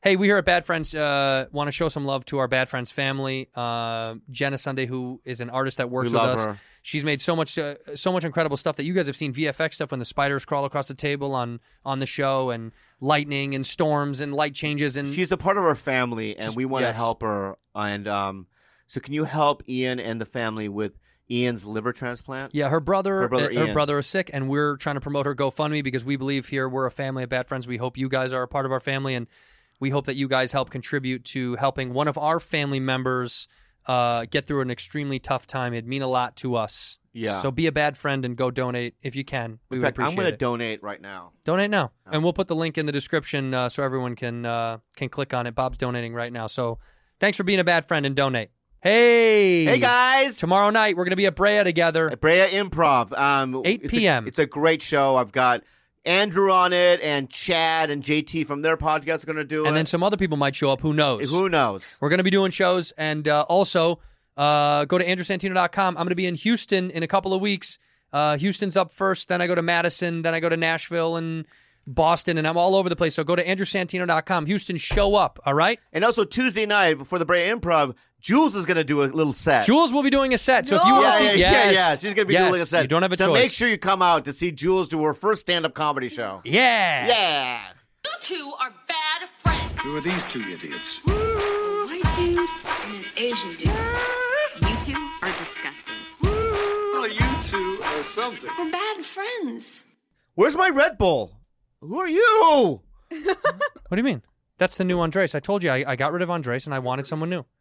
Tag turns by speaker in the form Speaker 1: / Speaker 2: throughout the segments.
Speaker 1: Hey, we here at Bad Friends want to show some love to our Bad Friends family. Jenna Sunday, who is an artist that works with us.
Speaker 2: Her.
Speaker 1: She's made so much incredible stuff that you guys have seen VFX stuff when the spiders crawl across the table on the show, and lightning and storms and light changes. And
Speaker 2: she's a part of our family, and we want to help her. And so can you help Ian and the family with Ian's liver transplant?
Speaker 1: Yeah, her brother
Speaker 2: Ian.
Speaker 1: is sick, and we're trying to promote her GoFundMe because we believe here we're a family of Bad Friends. We hope you guys are a part of our family, and we hope that you guys help contribute to helping one of our family members get through an extremely tough time. It'd mean a lot to us.
Speaker 2: Yeah.
Speaker 1: So be a bad friend and go donate if you can. We would appreciate it.
Speaker 2: I'm going to donate right now.
Speaker 1: Donate now, and we'll put the link in the description so everyone can click on it. Bob's donating right now. So thanks for being a bad friend and donate. Hey
Speaker 2: guys!
Speaker 1: Tomorrow night we're going to be at Brea together.
Speaker 2: At Brea Improv.
Speaker 1: 8 p.m.
Speaker 2: It's a great show. I've got Andrew on it, and Chad and JT from their podcast are going to do it.
Speaker 1: And then some other people might show up. Who knows?
Speaker 2: Who knows?
Speaker 1: We're going to be doing shows. And also, go to andrewsantino.com. I'm going to be in Houston in a couple of weeks. Houston's up first. Then I go to Madison. Then I go to Nashville and Boston. And I'm all over the place. So go to andrewsantino.com. Houston, show up. All right?
Speaker 2: And also Tuesday night before the Brea Improv, Jules is going to do a little set.
Speaker 1: Jules will be doing a set. So if you want to see...
Speaker 2: Yeah. She's going to be doing a set.
Speaker 1: You don't have a choice.
Speaker 2: So make sure you come out to see Jules do her first stand-up comedy show.
Speaker 1: Yeah.
Speaker 2: Yeah.
Speaker 3: You two are bad friends.
Speaker 4: Who are these two idiots?
Speaker 3: A white dude and an Asian dude.
Speaker 5: You two are disgusting.
Speaker 4: Well, you two are something.
Speaker 3: We're bad friends.
Speaker 2: Where's my Red Bull? Who are you?
Speaker 1: What do you mean? That's the new Andres. I told you I got rid of Andres and I wanted someone new.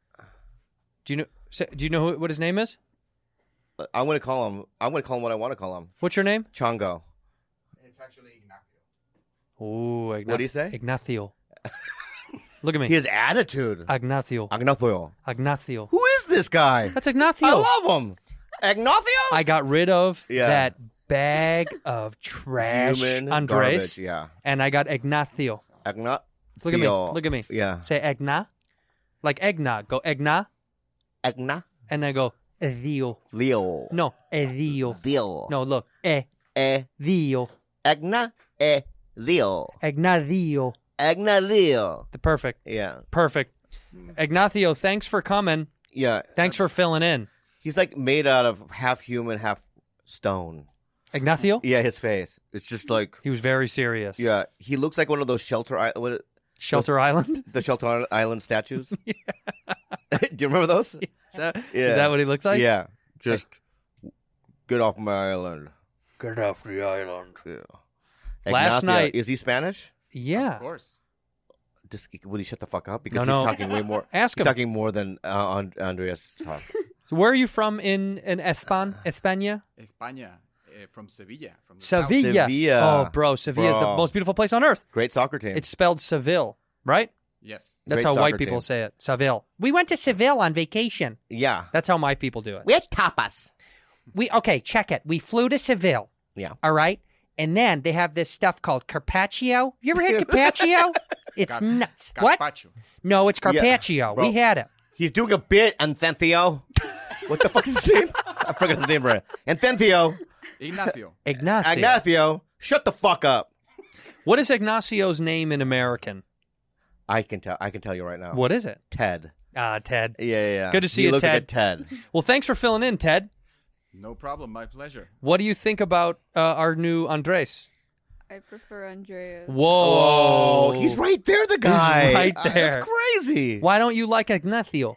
Speaker 1: Do you know what his name is?
Speaker 2: I'm going to call him what I want to call him.
Speaker 1: What's your name?
Speaker 2: Chongo.
Speaker 6: It's actually Ignacio.
Speaker 1: Ooh,
Speaker 2: What do you say?
Speaker 1: Ignacio. Look at me.
Speaker 2: His attitude.
Speaker 1: Ignacio.
Speaker 2: Ignacio. Who is this guy?
Speaker 1: That's Ignacio.
Speaker 2: I love him. Ignacio?
Speaker 1: I got rid of that bag of trash,
Speaker 2: Human
Speaker 1: Andres.
Speaker 2: garbage, yeah.
Speaker 1: And I got Ignacio. Look at me. Look at me.
Speaker 2: Yeah.
Speaker 1: Say egna. Like eggnog. Go egna.
Speaker 2: Egna.
Speaker 1: And then go Dio.
Speaker 2: Leo.
Speaker 1: No, Dio.
Speaker 2: Dio.
Speaker 1: No, look. Dio.
Speaker 2: Egna. Leo.
Speaker 1: Ignacio.
Speaker 2: Leo.
Speaker 1: Perfect.
Speaker 2: Yeah.
Speaker 1: Perfect. Ignacio, thanks for coming.
Speaker 2: Yeah.
Speaker 1: Thanks for filling in.
Speaker 2: He's like made out of half human, half stone.
Speaker 1: Ignacio?
Speaker 2: Yeah, his face. It's just like...
Speaker 1: He was very serious.
Speaker 2: Yeah. He looks like one of those Shelter Island...
Speaker 1: The
Speaker 2: Shelter Island statues? Yeah. Do you remember those?
Speaker 1: Is that what he looks like?
Speaker 2: Yeah. Just get off my island.
Speaker 1: Get off the island.
Speaker 2: Yeah.
Speaker 1: Last night...
Speaker 2: Is he Spanish?
Speaker 1: Yeah.
Speaker 6: Of course.
Speaker 2: Will he shut the fuck up? Because
Speaker 1: No.
Speaker 2: he's talking way more...
Speaker 1: Ask him.
Speaker 2: He's talking more than Andreas talks.
Speaker 1: So where are you from in España?
Speaker 6: España. From Sevilla. From the
Speaker 1: Sevilla.
Speaker 2: Sevilla.
Speaker 1: Oh, bro. Sevilla is the most beautiful place on earth.
Speaker 2: Great soccer team.
Speaker 1: It's spelled Seville, right?
Speaker 6: South. Yes.
Speaker 1: That's
Speaker 2: Great
Speaker 1: how white
Speaker 2: soccer
Speaker 1: people
Speaker 2: team.
Speaker 1: say it. Seville. We went to Seville on vacation.
Speaker 2: Yeah.
Speaker 1: That's how my people do it.
Speaker 2: We had tapas.
Speaker 1: Okay, check it. We flew to Seville.
Speaker 2: Yeah.
Speaker 1: All right? And then they have this stuff called carpaccio. You ever had carpaccio? It's nuts. What?
Speaker 6: Gazpacho.
Speaker 1: No, it's carpaccio.
Speaker 2: bro.
Speaker 1: We had it.
Speaker 2: He's doing a bit, Anthentio. What the fuck is his name? I forgot his name, right? Anthentio.
Speaker 6: Ignacio.
Speaker 2: Ignacio. Shut the fuck up.
Speaker 1: What is Ignacio's name in American?
Speaker 2: I can tell you right now.
Speaker 1: What is it?
Speaker 2: Ted.
Speaker 1: Ted.
Speaker 2: Yeah.
Speaker 1: Good to see
Speaker 2: he
Speaker 1: you,
Speaker 2: looks
Speaker 1: Ted.
Speaker 2: like a Ted.
Speaker 1: Well, thanks for filling in, Ted.
Speaker 6: No problem. My pleasure.
Speaker 1: What do you think about our new Andres?
Speaker 7: I prefer Andreas.
Speaker 1: Whoa.
Speaker 2: Oh, he's right there, the guy.
Speaker 1: He's right there.
Speaker 2: That's crazy.
Speaker 1: Why don't you like Ignacio?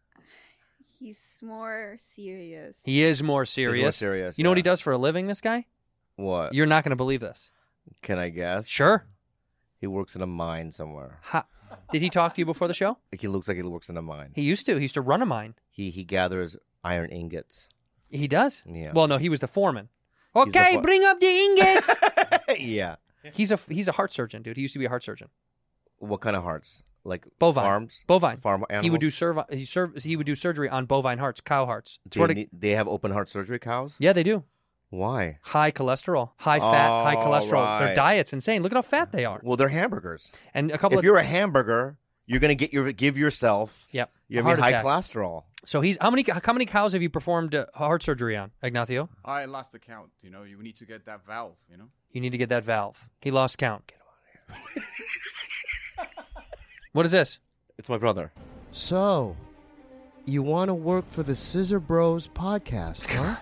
Speaker 7: He's more serious.
Speaker 1: He is more serious.
Speaker 2: He's more serious,
Speaker 1: You know what
Speaker 2: yeah.
Speaker 1: he does for a living, this guy?
Speaker 2: What?
Speaker 1: You're not going to believe this.
Speaker 2: Can I guess?
Speaker 1: Sure.
Speaker 2: He works in a mine somewhere.
Speaker 1: Did he talk to you before the show?
Speaker 2: He looks like he works in a mine.
Speaker 1: He used to. He used to run a mine.
Speaker 2: He gathers iron ingots.
Speaker 1: He does?
Speaker 2: Yeah.
Speaker 1: Well, no, he was the foreman.
Speaker 2: He's the
Speaker 1: Okay, bring up the ingots.
Speaker 2: Yeah.
Speaker 1: He's a heart surgeon, dude. He used to be a heart surgeon.
Speaker 2: What kind of hearts? Like
Speaker 1: Bovine.
Speaker 2: farms?
Speaker 1: Bovine.
Speaker 2: Farm animals?
Speaker 1: He would do surgery on bovine hearts, cow hearts.
Speaker 2: They have open heart surgery, cows?
Speaker 1: Yeah, they do.
Speaker 2: Why?
Speaker 1: High cholesterol, high fat, high cholesterol.
Speaker 2: right.
Speaker 1: Their diet's insane. Look at how fat they are.
Speaker 2: Well, they're hamburgers.
Speaker 1: And a couple
Speaker 2: If you're a hamburger, you're going to give yourself
Speaker 1: Yep.
Speaker 2: you
Speaker 1: a
Speaker 2: have
Speaker 1: heart
Speaker 2: high
Speaker 1: attack.
Speaker 2: cholesterol.
Speaker 1: So how many cows have you performed heart surgery on, Ignacio?
Speaker 6: I lost the count. You know, you need to get that valve, You
Speaker 1: You need to get that valve. He lost count. What is this?
Speaker 2: It's my brother.
Speaker 8: So, you want to work for the Scissor Bros podcast, huh?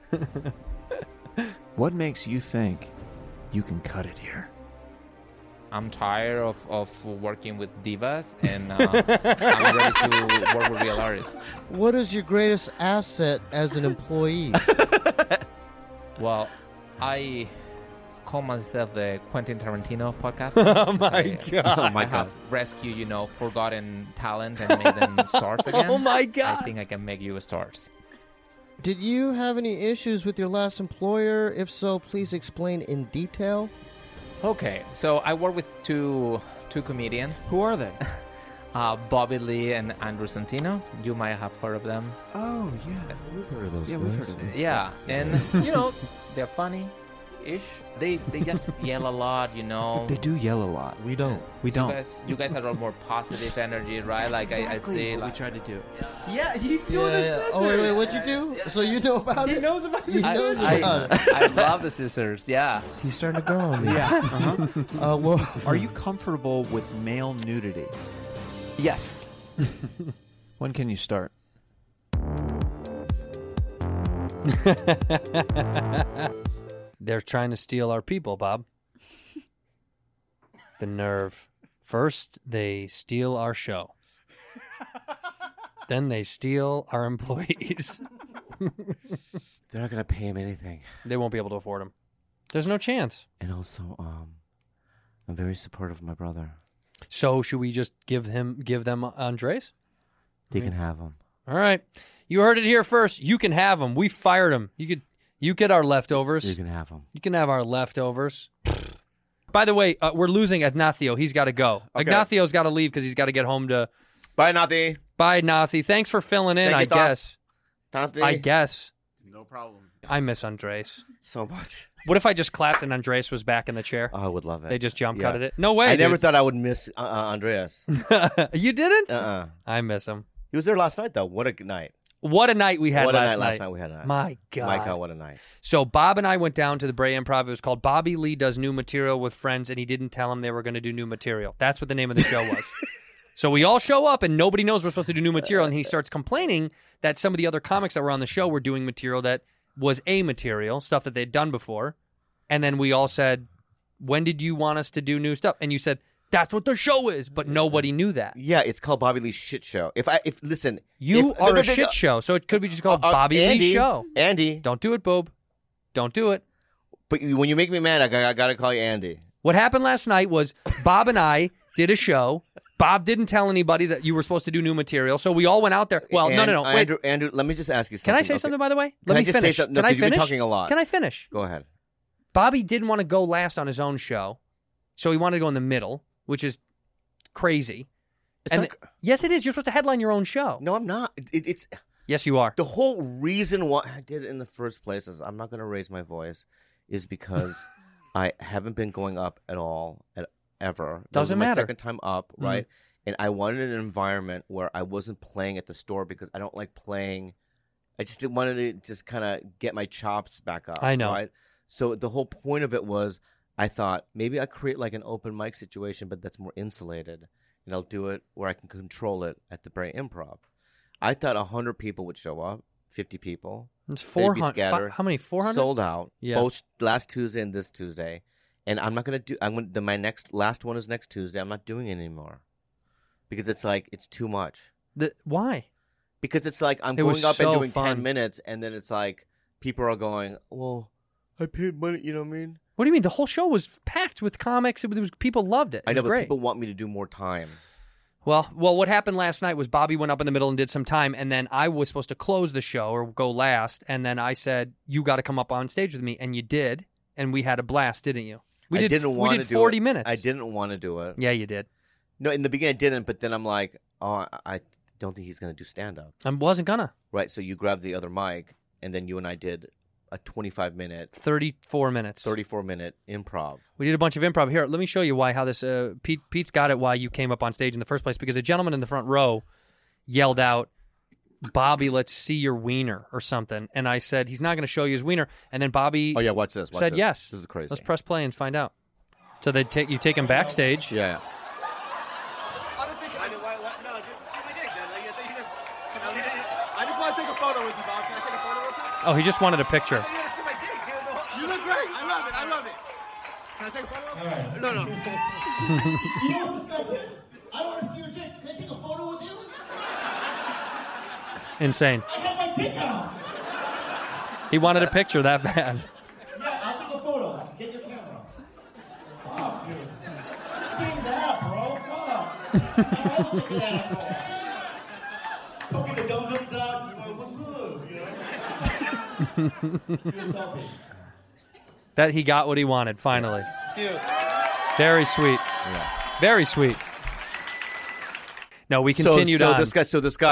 Speaker 9: What makes you think you can cut it here?
Speaker 10: I'm tired of working with divas, and I'm ready to work with real artists.
Speaker 8: What is your greatest asset as an employee?
Speaker 10: Well, I call myself the Quentin Tarantino podcast.
Speaker 1: Oh my god!
Speaker 2: Oh my
Speaker 10: I
Speaker 2: god!
Speaker 10: have rescued, forgotten talent and made them stars again.
Speaker 1: Oh my god!
Speaker 10: I think I can make you stars.
Speaker 8: Did you have any issues with your last employer? If so, please explain in detail.
Speaker 10: Okay, so I work with two comedians.
Speaker 9: Who are they?
Speaker 10: Bobby Lee and Andrew Santino. You might have heard of them.
Speaker 9: Oh, yeah.
Speaker 8: We've heard of those
Speaker 9: Yeah,
Speaker 8: guys.
Speaker 9: we've heard of them.
Speaker 10: Yeah, and they're funny-ish. They just yell a lot,
Speaker 9: They do yell a lot.
Speaker 8: We don't.
Speaker 9: We don't.
Speaker 10: You guys have a more positive energy, right?
Speaker 9: That's
Speaker 10: I
Speaker 9: exactly
Speaker 10: say,
Speaker 9: what
Speaker 10: like,
Speaker 9: we try to do.
Speaker 11: Yeah, he's doing
Speaker 8: Yeah. Oh, wait, what'd you do? So you know about it?
Speaker 11: He knows about
Speaker 8: He
Speaker 11: the
Speaker 8: knows
Speaker 11: scissors.
Speaker 8: about it.
Speaker 10: I love the scissors. Yeah.
Speaker 8: He's starting to grow on me.
Speaker 9: Yeah. Uh-huh.
Speaker 8: Well,
Speaker 9: Are you comfortable with male nudity?
Speaker 10: Yes.
Speaker 9: When can you start?
Speaker 1: They're trying to steal our people, Bob. The nerve. First, they steal our show. Then they steal our employees.
Speaker 2: They're not gonna pay him anything.
Speaker 1: They won't be able to afford them. There's no chance.
Speaker 2: And also, I'm very supportive of my brother.
Speaker 1: So should we just give them Andres?
Speaker 2: They can have him.
Speaker 1: All right. You heard it here first. You can have them. We fired them. You get our leftovers.
Speaker 2: You can have him.
Speaker 1: You can have our leftovers. By the way, we're losing Ignacio. He's got to go.
Speaker 2: Okay.
Speaker 1: Ignacio's got to leave because he's got to get home to...
Speaker 2: Bye, Nathi.
Speaker 1: Bye, Nathi. Thanks for filling in,
Speaker 2: Thank you,
Speaker 1: I guess.
Speaker 2: Nathi.
Speaker 1: I guess.
Speaker 6: No problem.
Speaker 1: I miss Andres.
Speaker 2: So much.
Speaker 1: What if I just clapped and Andres was back in the chair?
Speaker 2: Oh, I would love it.
Speaker 1: They just jump
Speaker 2: Yeah.
Speaker 1: cutted it? No way,
Speaker 2: I never
Speaker 1: dude.
Speaker 2: thought I would miss Andreas.
Speaker 1: You didn't?
Speaker 2: Uh-uh.
Speaker 1: I miss him.
Speaker 2: He was there last night, though. What a good night.
Speaker 1: What a night we had
Speaker 2: What a
Speaker 1: last
Speaker 2: night
Speaker 1: night.
Speaker 2: last night we had.
Speaker 1: My God.
Speaker 2: My God, what a night.
Speaker 1: So Bob and I went down to the Brea Improv. It was called Bobby Lee Does New Material with Friends, and he didn't tell them they were going to do new material. That's what the name of the show was. So we all show up, and nobody knows we're supposed to do new material, and he starts complaining that some of the other comics that were on the show were doing material that was A material, stuff that they'd done before. And then we all said, when did you want us to do new stuff? And you said, that's what the show is, but nobody knew that.
Speaker 2: Yeah, it's called Bobby Lee's Shit Show. Listen,
Speaker 1: You
Speaker 2: if-
Speaker 1: are
Speaker 2: no,
Speaker 1: a shit show, so it could be just called Bobby
Speaker 2: Andy,
Speaker 1: Lee Show.
Speaker 2: Andy.
Speaker 1: Don't do it, Boob. Don't do it.
Speaker 2: But when you make me mad, I got to call you Andy.
Speaker 1: What happened last night was Bob and I did a show. Bob didn't tell anybody that you were supposed to do new material, so we all went out there. Well, no. Wait.
Speaker 2: Andrew, let me just ask you something.
Speaker 1: Can I say
Speaker 2: Okay.
Speaker 1: something, by the way?
Speaker 2: Can
Speaker 1: Let
Speaker 2: I
Speaker 1: me
Speaker 2: just say
Speaker 1: finish.
Speaker 2: something?
Speaker 1: Can
Speaker 2: No,
Speaker 1: I
Speaker 2: 'cause you've been
Speaker 1: finish?
Speaker 2: talking a lot.
Speaker 1: Can I finish?
Speaker 2: Go ahead.
Speaker 1: Bobby didn't want to go last on his own show, so he wanted to go in the middle, which is crazy. Yes, it is. You're supposed to headline your own show.
Speaker 2: No, I'm not. It's
Speaker 1: Yes, you are.
Speaker 2: the whole reason why I did it in the first place is I'm not going to raise my voice is because I haven't been going up at all ever. That
Speaker 1: Doesn't
Speaker 2: was my
Speaker 1: matter.
Speaker 2: second time up, right? And I wanted an environment where I wasn't playing at the store because I don't like playing. I just wanted to just kind of get my chops back up.
Speaker 1: I know.
Speaker 2: Right? So the whole point of it was I thought maybe I create like an open mic situation, but that's more insulated. And I'll do it where I can control it at the Brea Improv. I thought 100 people would show up, 50 people.
Speaker 1: It's
Speaker 2: They'd be
Speaker 1: 400.
Speaker 2: scattered.
Speaker 1: How many? 400?
Speaker 2: Sold out.
Speaker 1: Yeah.
Speaker 2: Both last Tuesday and this Tuesday. And I'm not going to do. My last one is next Tuesday. I'm not doing it anymore because it's like it's too much.
Speaker 1: Why?
Speaker 2: Because it's like I'm
Speaker 1: It was
Speaker 2: going up
Speaker 1: so
Speaker 2: and doing
Speaker 1: fun.
Speaker 2: 10 minutes, and then it's like people are going, "Well, I paid money." You know what I mean?
Speaker 1: What do you mean? The whole show was packed with comics. It was people loved it.
Speaker 2: I know,
Speaker 1: was
Speaker 2: but
Speaker 1: great.
Speaker 2: people want me to do more time.
Speaker 1: Well, what happened last night was Bobby went up in the middle and did some time, and then I was supposed to close the show or go last, and then I said, you got to come up on stage with me, and you did, and we had a blast, didn't you? We did 40 minutes.
Speaker 2: I didn't want to do it.
Speaker 1: Yeah, you did.
Speaker 2: No, in the beginning I didn't, but then I'm like, oh, I don't think he's going to do stand-up.
Speaker 1: I wasn't gonna.
Speaker 2: Right, so you grabbed the other mic, and then you and I did a 25-minute,
Speaker 1: 34 minutes.
Speaker 2: 34-minute improv.
Speaker 1: We did a bunch of improv. Here, let me show you how this, Pete's got it why you came up on stage in the first place, because a gentleman in the front row yelled out, Bobby, let's see your wiener or something. And I said, he's not going to show you his wiener. And then Bobby
Speaker 2: Oh, yeah, watch this. Watch
Speaker 1: said
Speaker 2: this.
Speaker 1: yes.
Speaker 2: This is crazy.
Speaker 1: Let's press play and find out. So you take him backstage.
Speaker 2: Yeah.
Speaker 11: Honestly, I just want to take a photo with you, Bob. Can I take a photo with you?
Speaker 1: Oh, he just wanted a picture.
Speaker 11: You look great. I love it. I love it. Can I take a photo?
Speaker 12: Right.
Speaker 11: No.
Speaker 12: You don't want to step in? I don't want to see your dick. Can I take a photo with you?
Speaker 1: Insane.
Speaker 12: I have my dick out.
Speaker 1: He wanted a picture that bad.
Speaker 12: Yeah, I'll take a photo. Get your camera. Fuck, dude. Sing that, bro. Fuck. I look at that. Poking the dum-dums out. Just going, what's up? You know? Do a selfie.
Speaker 1: That he got what he wanted, finally.
Speaker 11: Dude.
Speaker 1: Very sweet.
Speaker 2: Yeah.
Speaker 1: Very sweet. No, we continued on.
Speaker 2: This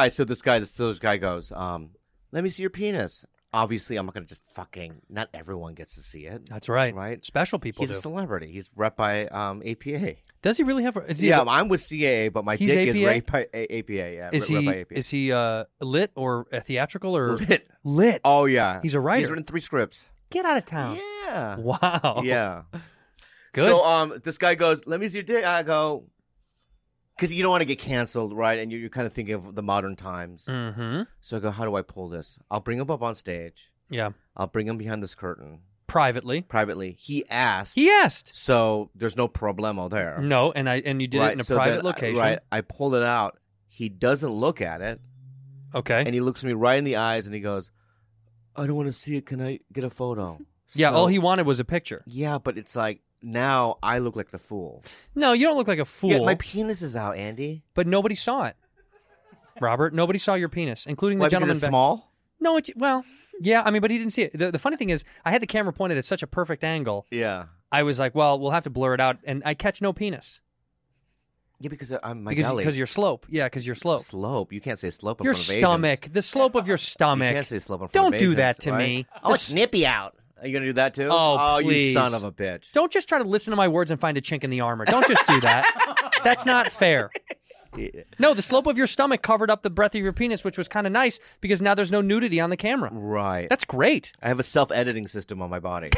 Speaker 2: guy goes, let me see your penis. Obviously, I'm not going to just not everyone gets to see it.
Speaker 1: That's right.
Speaker 2: Right?
Speaker 1: Special people
Speaker 2: He's
Speaker 1: do.
Speaker 2: a celebrity. He's rep by APA.
Speaker 1: Does he really have
Speaker 2: I'm with CAA, but my
Speaker 1: He's
Speaker 2: dick
Speaker 1: APA?
Speaker 2: is raped by APA. Yeah,
Speaker 1: Is
Speaker 2: rep
Speaker 1: he
Speaker 2: by APA.
Speaker 1: is he lit or theatrical or
Speaker 2: Lit? Oh, yeah.
Speaker 1: He's a writer.
Speaker 2: He's written 3 scripts.
Speaker 1: Get out of town.
Speaker 2: Yeah.
Speaker 1: Wow.
Speaker 2: Yeah.
Speaker 1: Good.
Speaker 2: So this guy goes, let me see your dick. I go, because you don't want to get canceled, right? And you're kind of thinking of the modern times.
Speaker 1: Mm-hmm.
Speaker 2: So I go, how do I pull this? I'll bring him up on stage.
Speaker 1: Yeah.
Speaker 2: I'll bring him behind this curtain.
Speaker 1: Privately.
Speaker 2: He asked. So there's no problemo there.
Speaker 1: No, and you did it in a private location.
Speaker 2: Right. I pulled it out. He doesn't look at it.
Speaker 1: Okay.
Speaker 2: And he looks me right in the eyes and he goes, I don't want to see it. Can I get a photo?
Speaker 1: Yeah, all he wanted was a picture.
Speaker 2: Yeah, but it's like, now I look like the fool.
Speaker 1: No, you don't look like a fool.
Speaker 2: Yeah, my penis is out, Andy.
Speaker 1: But nobody saw it. Robert, nobody saw your penis, including the
Speaker 2: Why,
Speaker 1: gentleman
Speaker 2: because it's
Speaker 1: back.
Speaker 2: small?
Speaker 1: No, yeah, I mean, but he didn't see it. The funny thing is, I had the camera pointed at such a perfect angle.
Speaker 2: Yeah.
Speaker 1: I was like, well, we'll have to blur it out, and I catch no penis.
Speaker 2: Yeah, because I'm my
Speaker 1: because
Speaker 2: belly.
Speaker 1: Because you're slope. Yeah, because you're slope.
Speaker 2: Slope. You can't say slope in
Speaker 1: Your
Speaker 2: front of
Speaker 1: stomach.
Speaker 2: Asians.
Speaker 1: The slope of your stomach.
Speaker 2: You can't say slope in front
Speaker 1: Don't
Speaker 2: of
Speaker 1: do
Speaker 2: Asians,
Speaker 1: that to
Speaker 2: right?
Speaker 1: me.
Speaker 2: Oh, it's nippy out. Are you going to do that too?
Speaker 1: Oh,
Speaker 2: you
Speaker 1: please.
Speaker 2: son of a bitch.
Speaker 1: Don't just try to listen to my words and find a chink in the armor. Don't just do that. That's not fair.
Speaker 2: Yeah.
Speaker 1: No, the slope of your stomach covered up the breadth of your penis, which was kind of nice because now there's no nudity on the camera.
Speaker 2: Right.
Speaker 1: That's great.
Speaker 2: I have a self-editing system on my body.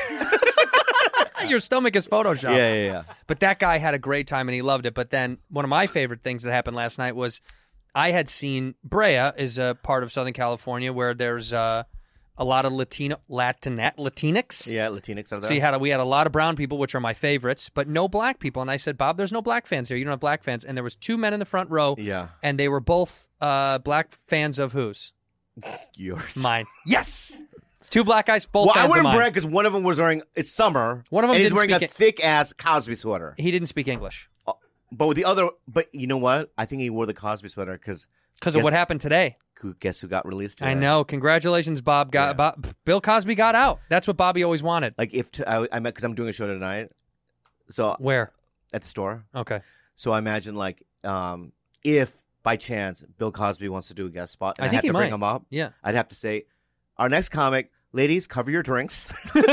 Speaker 1: Your stomach is Photoshopped.
Speaker 2: Yeah.
Speaker 1: But that guy had a great time and he loved it. But then one of my favorite things that happened last night was I had seen Brea is a part of Southern California where there's a lot of Latinx.
Speaker 2: Yeah, Latinx are there.
Speaker 1: So we had a lot of brown people, which are my favorites, but no black people. And I said, Bob, there's no black fans here. You don't have black fans. And there was 2 men in the front row.
Speaker 2: Yeah.
Speaker 1: And they were both black fans of whose?
Speaker 2: Yours.
Speaker 1: Mine. Yes. 2 black guys, both
Speaker 2: Well,
Speaker 1: fans
Speaker 2: I wouldn't
Speaker 1: of mine.
Speaker 2: brag because one of them was wearing, it's summer.
Speaker 1: One of them
Speaker 2: and he's
Speaker 1: didn't
Speaker 2: wearing a
Speaker 1: speak
Speaker 2: thick-ass Cosby sweater.
Speaker 1: He didn't speak English.
Speaker 2: But with the other, but you know what? I think he wore the Cosby sweater because
Speaker 1: of what happened today.
Speaker 2: Guess who got released today?
Speaker 1: I know. Congratulations, Bob. Bill Cosby got out. That's what Bobby always wanted.
Speaker 2: Like because I'm doing a show tonight. So
Speaker 1: where?
Speaker 2: At the store.
Speaker 1: Okay.
Speaker 2: So I imagine if by chance Bill Cosby wants to do a guest spot, and I
Speaker 1: think
Speaker 2: have
Speaker 1: he
Speaker 2: to bring
Speaker 1: might.
Speaker 2: him up.
Speaker 1: Yeah.
Speaker 2: I'd have to say, our next comic, ladies, cover your drinks.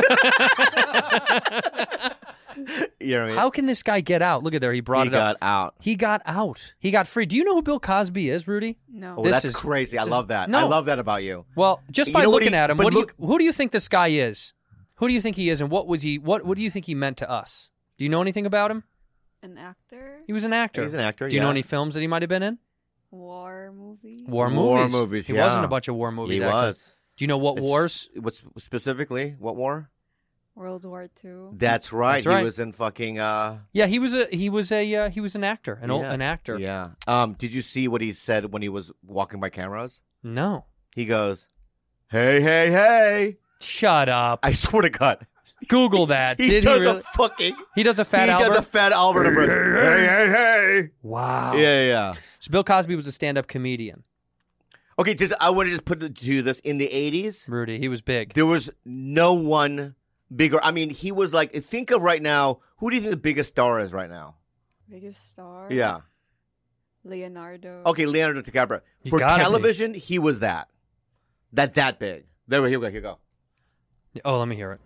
Speaker 2: You know what I mean?
Speaker 1: How can this guy get out? Look at there. He brought
Speaker 2: He
Speaker 1: it up.
Speaker 2: got out.
Speaker 1: He got out. He got free. Do you know who Bill Cosby is, Rudy?
Speaker 7: No.
Speaker 2: Oh, that's crazy. I love that.
Speaker 1: No.
Speaker 2: I love that about you.
Speaker 1: Well, just
Speaker 2: You
Speaker 1: by
Speaker 2: know what
Speaker 1: looking
Speaker 2: he-
Speaker 1: at him,
Speaker 2: but
Speaker 1: who do you think this guy is? Who do you think he is, and what was he? What do you think he meant to us? Do you know anything about him?
Speaker 7: An actor?
Speaker 1: He was an actor.
Speaker 2: He's an actor.
Speaker 1: Do you know
Speaker 2: yeah.
Speaker 1: any films that he might have been in?
Speaker 7: War movies?
Speaker 1: War movies. He
Speaker 2: yeah.
Speaker 1: was in a bunch of war movies.
Speaker 2: He
Speaker 1: actually.
Speaker 2: was.
Speaker 1: Do you know what wars?
Speaker 2: What's specifically what war?
Speaker 7: World War II.
Speaker 2: That's right.
Speaker 1: That's right.
Speaker 2: He was in fucking.
Speaker 1: Yeah, he was an actor, an actor.
Speaker 2: Yeah. Did you see what he said when he was walking by cameras?
Speaker 1: No.
Speaker 2: He goes, "Hey, hey, hey!"
Speaker 1: Shut up.
Speaker 2: I swear to God.
Speaker 1: Google that.
Speaker 2: He
Speaker 1: Did
Speaker 2: does
Speaker 1: he really?
Speaker 2: a fucking.
Speaker 1: He does a Fat
Speaker 2: he
Speaker 1: Albert.
Speaker 2: does a Fat Albert impression. Hey, hey, hey!
Speaker 1: Wow.
Speaker 2: Yeah.
Speaker 1: So Bill Cosby was a stand-up comedian.
Speaker 2: Okay, I want to just put it to this. In the 80s,
Speaker 1: Rudy, he was big.
Speaker 2: there was no one bigger. I mean, he was like, think of right now, who do you think the biggest star is right now?
Speaker 7: Biggest star?
Speaker 2: Yeah.
Speaker 7: Leonardo.
Speaker 2: Okay, Leonardo DiCaprio.
Speaker 1: He's
Speaker 2: For
Speaker 1: gotta be.
Speaker 2: television, he was that big. Here we go.
Speaker 1: Oh, let me hear it.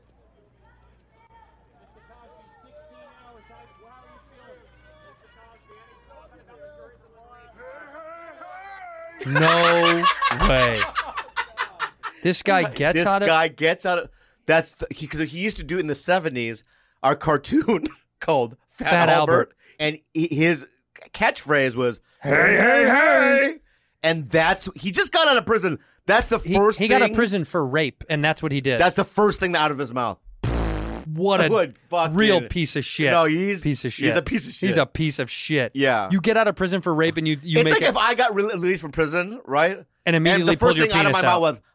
Speaker 1: No way. This guy gets out of...
Speaker 2: This guy gets out of... That's because he used to do it in the 70s, our cartoon called Fat
Speaker 1: Albert.
Speaker 2: And his catchphrase was "Hey, hey, hey," and he just got out of prison. That's the first.
Speaker 1: He got out of prison for rape, and that's what he did.
Speaker 2: That's the first thing out of his mouth.
Speaker 1: What a real piece of shit.
Speaker 2: No, he's
Speaker 1: piece of shit.
Speaker 2: He's a piece of shit.
Speaker 1: He's a piece of shit.
Speaker 2: Yeah.
Speaker 1: You get out of prison for rape, and you
Speaker 2: it's
Speaker 1: make
Speaker 2: like if I got released from prison, right?
Speaker 1: And immediately
Speaker 2: the first
Speaker 1: pulled your
Speaker 2: thing out of my
Speaker 1: penis
Speaker 2: mouth was,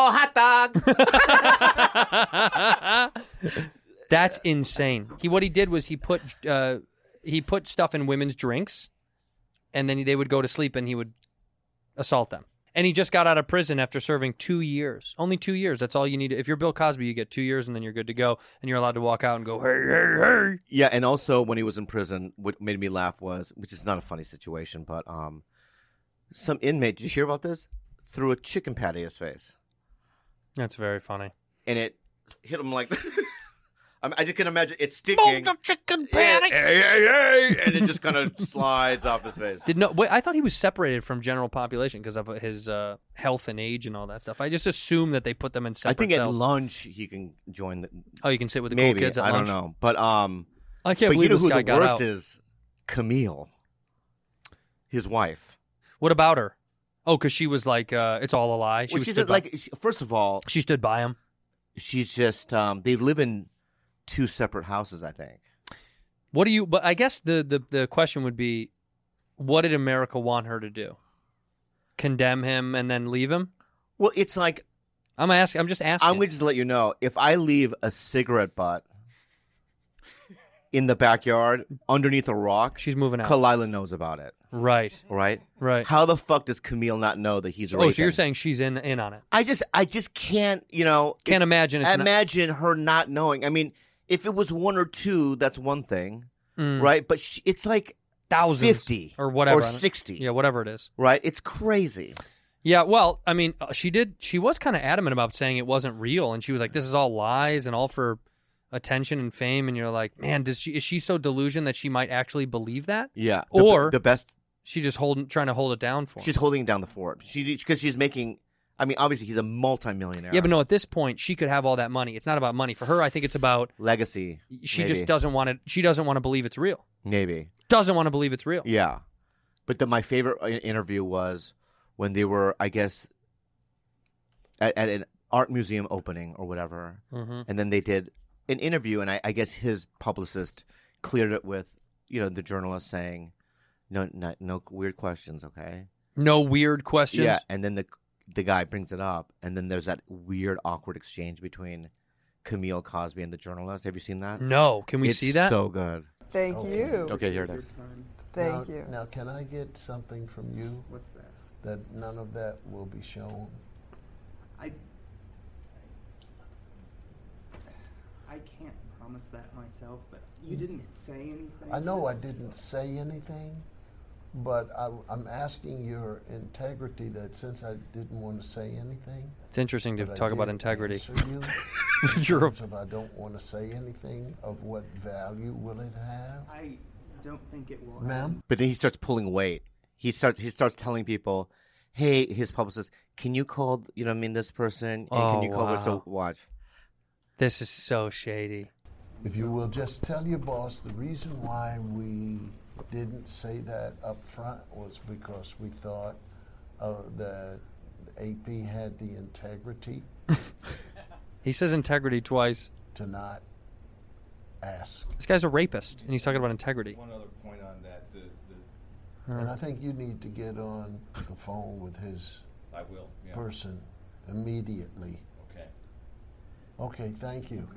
Speaker 2: hot dog.
Speaker 1: That's insane. What he did was he put stuff in women's drinks, and then they would go to sleep, and he would assault them. And he just got out of prison after serving 2 years. Only 2 years. That's all you need. If you're Bill Cosby, you get 2 years, and then you're good to go, and you're allowed to walk out and go, hey, hey, hey.
Speaker 2: Yeah, and also when he was in prison, what made me laugh was, which is not a funny situation, but some inmate, did you hear about this? Threw a chicken patty at his face.
Speaker 1: That's very funny.
Speaker 2: And it hit him like... I just can imagine it sticking.
Speaker 1: Smoke a chicken patty.
Speaker 2: Hey, hey, hey, and it just kind of slides off his face.
Speaker 1: I thought he was separated from general population because of his health and age and all that stuff. I just assumed that they put them in separate cells.
Speaker 2: At lunch he can join the...
Speaker 1: Oh, you can sit with the
Speaker 2: maybe,
Speaker 1: cool kids at lunch?
Speaker 2: I don't know. But
Speaker 1: I can't believe this guy got out.
Speaker 2: You know who the worst is? Camille. His wife.
Speaker 1: What about her? Oh, because she was like, it's all a lie.
Speaker 2: First of all...
Speaker 1: She stood by him.
Speaker 2: She's just... they live in 2 separate houses, I think.
Speaker 1: But I guess the question would be, what did America want her to do? Condemn him and then leave him?
Speaker 2: Well, it's like...
Speaker 1: I'm just asking.
Speaker 2: I'm going to just let you know, if I leave a cigarette butt in the backyard underneath a rock,
Speaker 1: she's moving out.
Speaker 2: Kalila knows about it.
Speaker 1: Right.
Speaker 2: Right?
Speaker 1: Right.
Speaker 2: How the fuck does Camille not know that he's raping?
Speaker 1: Oh, so you're saying she's in on it?
Speaker 2: I just can't,
Speaker 1: Can't imagine.
Speaker 2: Imagine her not knowing. I mean... If it was 1 or 2, that's one thing, right? But it's like
Speaker 1: thousands,
Speaker 2: 50
Speaker 1: or whatever,
Speaker 2: or 60.
Speaker 1: Yeah, whatever it is.
Speaker 2: Right? It's crazy.
Speaker 1: Yeah, well, I mean, she was kind of adamant about saying it wasn't real, and she was like, "This is all lies and all for attention and fame." And you're like, "Man, is she so delusional that she might actually believe that?"
Speaker 2: Yeah.
Speaker 1: Or
Speaker 2: the best.
Speaker 1: She just trying to hold it down for him.
Speaker 2: She's holding it down for him. Because she's making. I mean, obviously, he's a multimillionaire.
Speaker 1: Yeah, but no, at this point, she could have all that money. It's not about money. For her, I think it's about...
Speaker 2: legacy.
Speaker 1: She just doesn't want it. She doesn't want to believe it's real.
Speaker 2: Maybe.
Speaker 1: Doesn't want to believe it's real.
Speaker 2: Yeah. But my favorite interview was when they were, I guess, at an art museum opening or whatever. Mm-hmm. And then they did an interview, and I guess his publicist cleared it with, the journalist saying, no weird questions, okay?
Speaker 1: No weird questions?
Speaker 2: Yeah, and then the guy brings it up, and then there's that weird, awkward exchange between Camille Cosby and the journalist. Have you seen that?
Speaker 1: No. Can we see that?
Speaker 2: It's so good.
Speaker 13: Thank you.
Speaker 2: Okay, here it is.
Speaker 13: Thank you.
Speaker 14: Now, can I get something from you?
Speaker 6: What's that?
Speaker 14: That none of that will be shown.
Speaker 6: I can't promise that myself, but you didn't say anything.
Speaker 14: I know I didn't say anything. But I'm asking your integrity that since I didn't want to say anything.
Speaker 1: It's interesting to talk about integrity.
Speaker 14: You, if I don't want to say anything, of what value will it have?
Speaker 6: I don't think it will.
Speaker 14: Ma'am?
Speaker 2: But then he starts pulling weight. He starts telling people, hey, his publicist, can you call, this person? And can you call her? So watch.
Speaker 1: This is so shady.
Speaker 14: If you will just tell your boss the reason why we didn't say that up front was because we thought that AP had the integrity.
Speaker 1: He says integrity twice.
Speaker 14: To not ask.
Speaker 1: This guy's a rapist, and he's talking about integrity.
Speaker 15: One other point on that.
Speaker 14: And I think you need to get on the phone with his person immediately.
Speaker 15: Okay.
Speaker 14: Okay, thank you.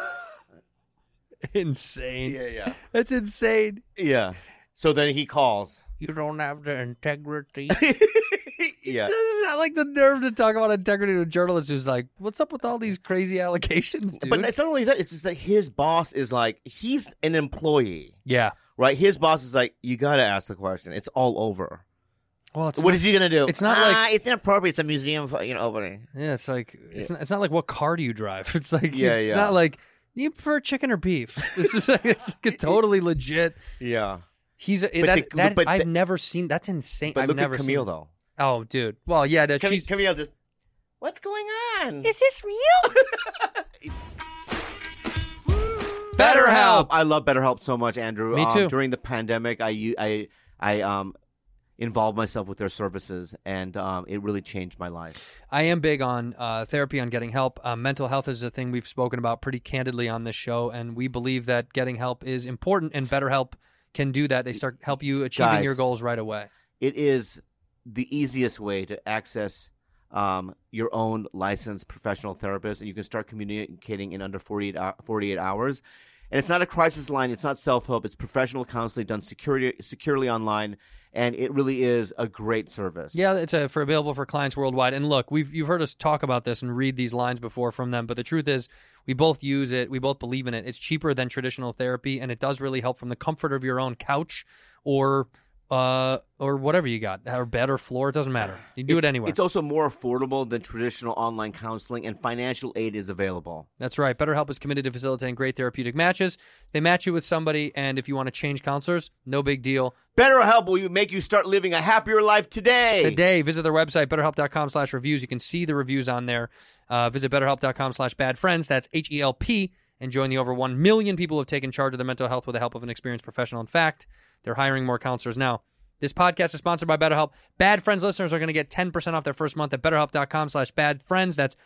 Speaker 1: Insane.
Speaker 2: Yeah.
Speaker 1: That's insane.
Speaker 2: Yeah. So then he calls.
Speaker 1: You don't have the integrity.
Speaker 2: Yeah.
Speaker 1: It's not like the nerve to talk about integrity to a journalist who's like, what's up with all these crazy allegations, dude?
Speaker 2: But it's not only that. It's just that his boss is like, he's an employee.
Speaker 1: Yeah.
Speaker 2: Right? His boss is like, you got to ask the question. It's all over.
Speaker 1: Well,
Speaker 2: what is he going to do?
Speaker 1: It's not like...
Speaker 2: It's inappropriate. It's a museum opening.
Speaker 1: Yeah, it's like... It's not like what car do you drive? It's like...
Speaker 2: It's
Speaker 1: not like... You prefer chicken or beef? It's just like, it's like a totally legit...
Speaker 2: Yeah.
Speaker 1: I've never seen... That's insane.
Speaker 2: But
Speaker 1: I've
Speaker 2: look
Speaker 1: never
Speaker 2: at Camille,
Speaker 1: seen,
Speaker 2: though.
Speaker 1: Oh, dude. Well, yeah.
Speaker 2: Camille just... What's going on?
Speaker 13: Is this real?
Speaker 1: BetterHelp.
Speaker 2: I love BetterHelp so much, Andrew.
Speaker 1: Me too.
Speaker 2: During the pandemic, I I involved myself with their services, and it really changed my life.
Speaker 1: I am big on therapy, on getting help. Mental health is a thing we've spoken about pretty candidly on this show, and we believe that getting help is important, and BetterHelp can do that. They start help you achieving
Speaker 2: Guys,
Speaker 1: your goals right away.
Speaker 2: It is the easiest way to access your own licensed professional therapist, and you can start communicating in under 48 hours. And it's not a crisis line. It's not self-help. It's professional counseling done securely online, and it really is a great service.
Speaker 1: Yeah, it's available for clients worldwide. And look, you've heard us talk about this and read these lines before from them, but the truth is we both use it. We both believe in it. It's cheaper than traditional therapy, and it does really help from the comfort of your own couch or whatever you got, or bed or floor. It doesn't matter. You can do it anywhere.
Speaker 2: It's also more affordable than traditional online counseling, and financial aid is available.
Speaker 1: That's right. BetterHelp is committed to facilitating great therapeutic matches. They match you with somebody, and if you want to change counselors, no big deal.
Speaker 2: BetterHelp will make you start living a happier life today.
Speaker 1: Visit their website, betterhelp.com/reviews. You can see the reviews on there. Visit betterhelp.com/badfriends. That's HELP. And join the over 1 million people who have taken charge of their mental health with the help of an experienced professional. In fact, they're hiring more counselors now. This podcast is sponsored by BetterHelp. Bad Friends listeners are going to get 10% off their first month at betterhelp.com/badfriends. That's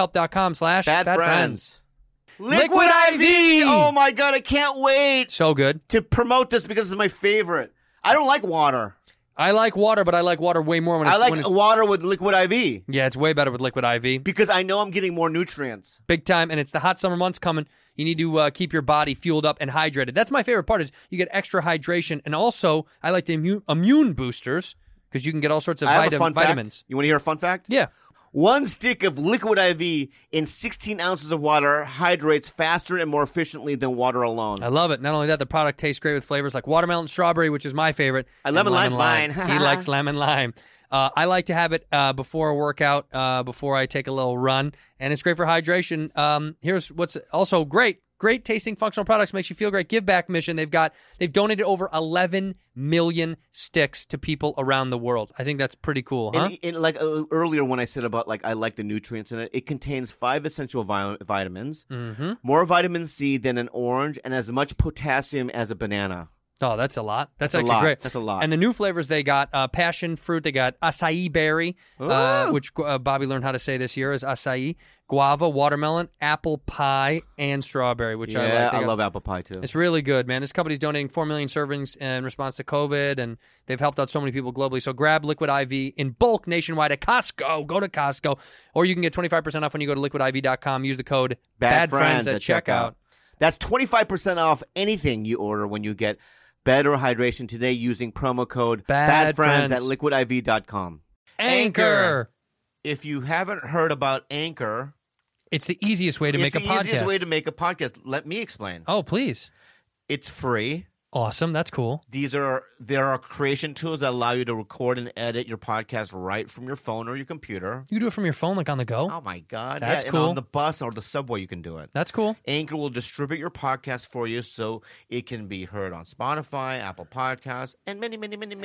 Speaker 1: betterhelp.com/badfriends.
Speaker 2: Liquid IV! Oh my God, I can't wait
Speaker 1: So good.
Speaker 2: to promote this because it's my favorite. I don't like water.
Speaker 1: I like water, but I like water way more when it's...
Speaker 2: I like
Speaker 1: when it's,
Speaker 2: water with Liquid IV
Speaker 1: Yeah, it's way better with Liquid IV.
Speaker 2: because I know I'm getting more nutrients.
Speaker 1: Big time, and it's the hot summer months coming. You need to keep your body fueled up and hydrated. That's my favorite part is you get extra hydration, and also I like the immune boosters because you can get all sorts of
Speaker 2: I have a fun
Speaker 1: vitamins.
Speaker 2: fact. You want to hear a fun fact?
Speaker 1: Yeah.
Speaker 2: 1 stick of Liquid IV in 16 ounces of water hydrates faster and more efficiently than water alone.
Speaker 1: I love it. Not only that, the product tastes great with flavors like watermelon and strawberry, which is my favorite.
Speaker 2: Lemon lime's mine.
Speaker 1: He likes lemon lime. I like to have it before a workout, before I take a little run, and it's great for hydration. Here's what's also great. Great tasting functional products makes you feel great. Give Back mission. They've donated over 11 million sticks to people around the world. I think that's pretty cool, huh?
Speaker 2: And like earlier when I said about like I like the nutrients in it, it contains 5 essential vitamins, more vitamin C than an orange, and as much potassium as a banana.
Speaker 1: Oh, that's a lot. That's
Speaker 2: actually
Speaker 1: actually great.
Speaker 2: That's a lot.
Speaker 1: And the new flavors they got, passion fruit. They got acai berry, which Bobby learned how to say this year is acai, guava, watermelon, apple pie, and strawberry, which I like.
Speaker 2: Yeah, I love apple pie too.
Speaker 1: It's really good, man. This company's donating 4 million servings in response to COVID, and they've helped out so many people globally. So grab Liquid IV in bulk nationwide at Costco. Go to Costco. Or you can get 25% off when you go to liquidiv.com. Use the code BADFRIENDS at checkout.
Speaker 2: That's 25% off anything you order when you get better hydration today using promo code BADFRIENDS at liquidiv.com.
Speaker 1: Anchor.
Speaker 2: If you haven't heard about Anchor,
Speaker 1: it's the easiest way to make a podcast.
Speaker 2: It's the easiest way to make a podcast. Let me explain.
Speaker 1: Oh, please.
Speaker 2: It's free.
Speaker 1: Awesome. That's cool.
Speaker 2: There are creation tools that allow you to record and edit your podcast right from your phone or your computer.
Speaker 1: You can do it from your phone, like on the go.
Speaker 2: Oh my God.
Speaker 1: That's
Speaker 2: yeah,
Speaker 1: cool.
Speaker 2: And on the bus or the subway, you can do it.
Speaker 1: That's cool.
Speaker 2: Anchor will distribute your podcast for you so it can be heard on Spotify, Apple Podcasts, and many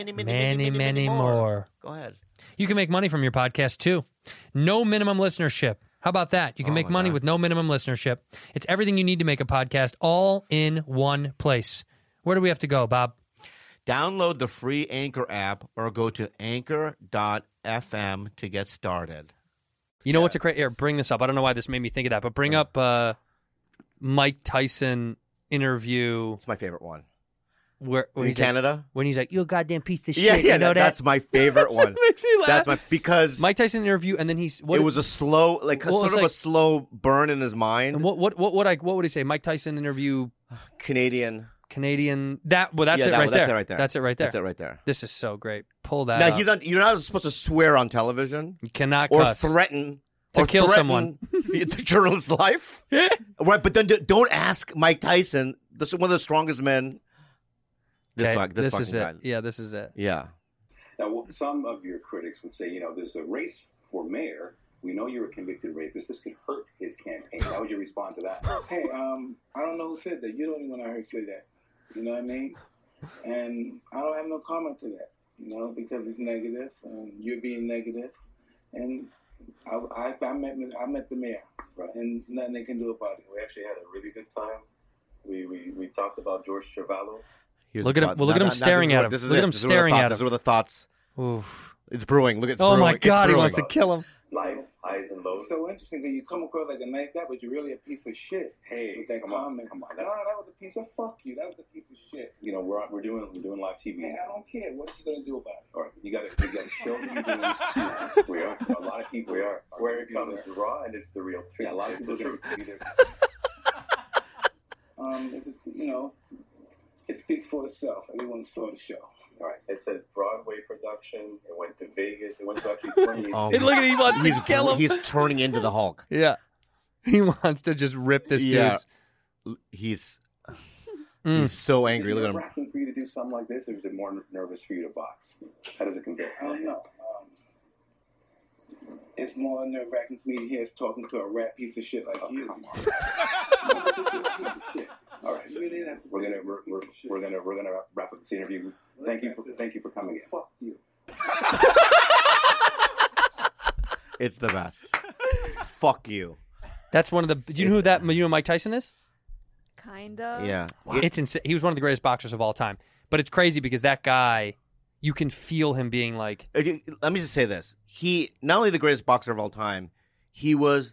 Speaker 2: more. Go ahead.
Speaker 1: You can make money from your podcast too. No minimum listenership. How about that? You can make money with no minimum listenership. It's everything you need to make a podcast all in one place. Where do we have to go, Bob?
Speaker 2: Download the free Anchor app or go to anchor.fm to get started.
Speaker 1: You know what's a great... Here, bring this up. I don't know why this made me think of that, but bring up Mike Tyson interview.
Speaker 2: It's my favorite one.
Speaker 1: Where
Speaker 2: in Canada?
Speaker 1: When he's like, you goddamn piece of shit.
Speaker 2: Yeah,
Speaker 1: you know
Speaker 2: that's my favorite one.
Speaker 1: Makes me laugh.
Speaker 2: Because
Speaker 1: Mike Tyson interview, and then he's...
Speaker 2: it was a slow, a slow burn in his mind.
Speaker 1: And what would he say? Mike Tyson interview...
Speaker 2: Canadian.
Speaker 1: That's it right there. That's it right there. This is so great. Pull that up.
Speaker 2: Now you're not supposed to swear on television.
Speaker 1: You cannot
Speaker 2: or
Speaker 1: cuss.
Speaker 2: threaten
Speaker 1: to kill someone.
Speaker 2: The journalist's life. Right, but then don't ask Mike Tyson. This is one of the strongest men. This
Speaker 1: is it.
Speaker 2: guy.
Speaker 1: Yeah, this is it.
Speaker 2: Yeah.
Speaker 15: Now, some of your critics would say, there's a race for mayor. We know you're a convicted rapist. This could hurt his campaign. How would you respond to that?
Speaker 16: Hey, I don't know who said that. You're the only one I heard say that. You know what I mean? And I don't have no comment to that, because it's negative, and you're being negative. And I met the mayor,
Speaker 15: right,
Speaker 16: and nothing they can do about it.
Speaker 15: We actually had a really good time. We talked about George Cervallo.
Speaker 2: Here's
Speaker 1: Look
Speaker 2: the
Speaker 1: at him.
Speaker 2: thought.
Speaker 1: Well, look at him
Speaker 2: Now,
Speaker 1: staring
Speaker 2: this is
Speaker 1: at
Speaker 2: what-
Speaker 1: him.
Speaker 2: This is
Speaker 1: Look
Speaker 2: it.
Speaker 1: at him
Speaker 2: This is where the
Speaker 1: staring
Speaker 2: thought-
Speaker 1: at
Speaker 2: This is
Speaker 1: him.
Speaker 2: where the thoughts.
Speaker 1: Oof.
Speaker 2: It's brewing. Look, it's
Speaker 1: Oh
Speaker 2: brewing.
Speaker 1: my
Speaker 2: It's
Speaker 1: God, he
Speaker 2: brewing.
Speaker 1: wants to kill him.
Speaker 15: Life, highs and lows.
Speaker 16: It's so interesting that you come across like a nice guy, but you're really a piece of shit.
Speaker 15: Hey,
Speaker 16: with that
Speaker 15: come on,
Speaker 16: comment.
Speaker 15: come on.
Speaker 16: No, that was a piece of fuck you. That was a piece of shit.
Speaker 15: You know, we're doing live TV.
Speaker 16: Man, I don't care. What are you gonna do about it?
Speaker 15: All right, you got to show that you're doing. We are. A lot of people. We are. Where it comes raw and it's the real truth. Yeah, a lot of people truth.
Speaker 16: It speaks for itself. Everyone saw the show.
Speaker 15: All right, it's a Broadway production. It went to Vegas. It went to actually 28
Speaker 2: Oh,
Speaker 1: Hey, look at him. He wants to kill him.
Speaker 2: He's turning into the Hulk.
Speaker 1: Yeah. He wants to just rip this dude.
Speaker 2: He's so angry. Look at him.
Speaker 15: nerve-wracking for you to do something like this, or is it more nervous for you to box? How does it compare?
Speaker 16: I don't know. It's more nerve-wracking for me to hear us talking to a rat piece of shit like you.
Speaker 15: Come on. All right, we're gonna wrap up this interview. Thank you for coming in.
Speaker 16: Fuck you.
Speaker 2: It's the best. Fuck you.
Speaker 1: That's one of the. Do you know who that? You know who Mike Tyson is?
Speaker 7: Kinda.
Speaker 2: Yeah.
Speaker 1: It's insane. He was one of the greatest boxers of all time. But it's crazy because that guy, you can feel him being like.
Speaker 2: Okay, let me just say this. He, not only the greatest boxer of all time, he was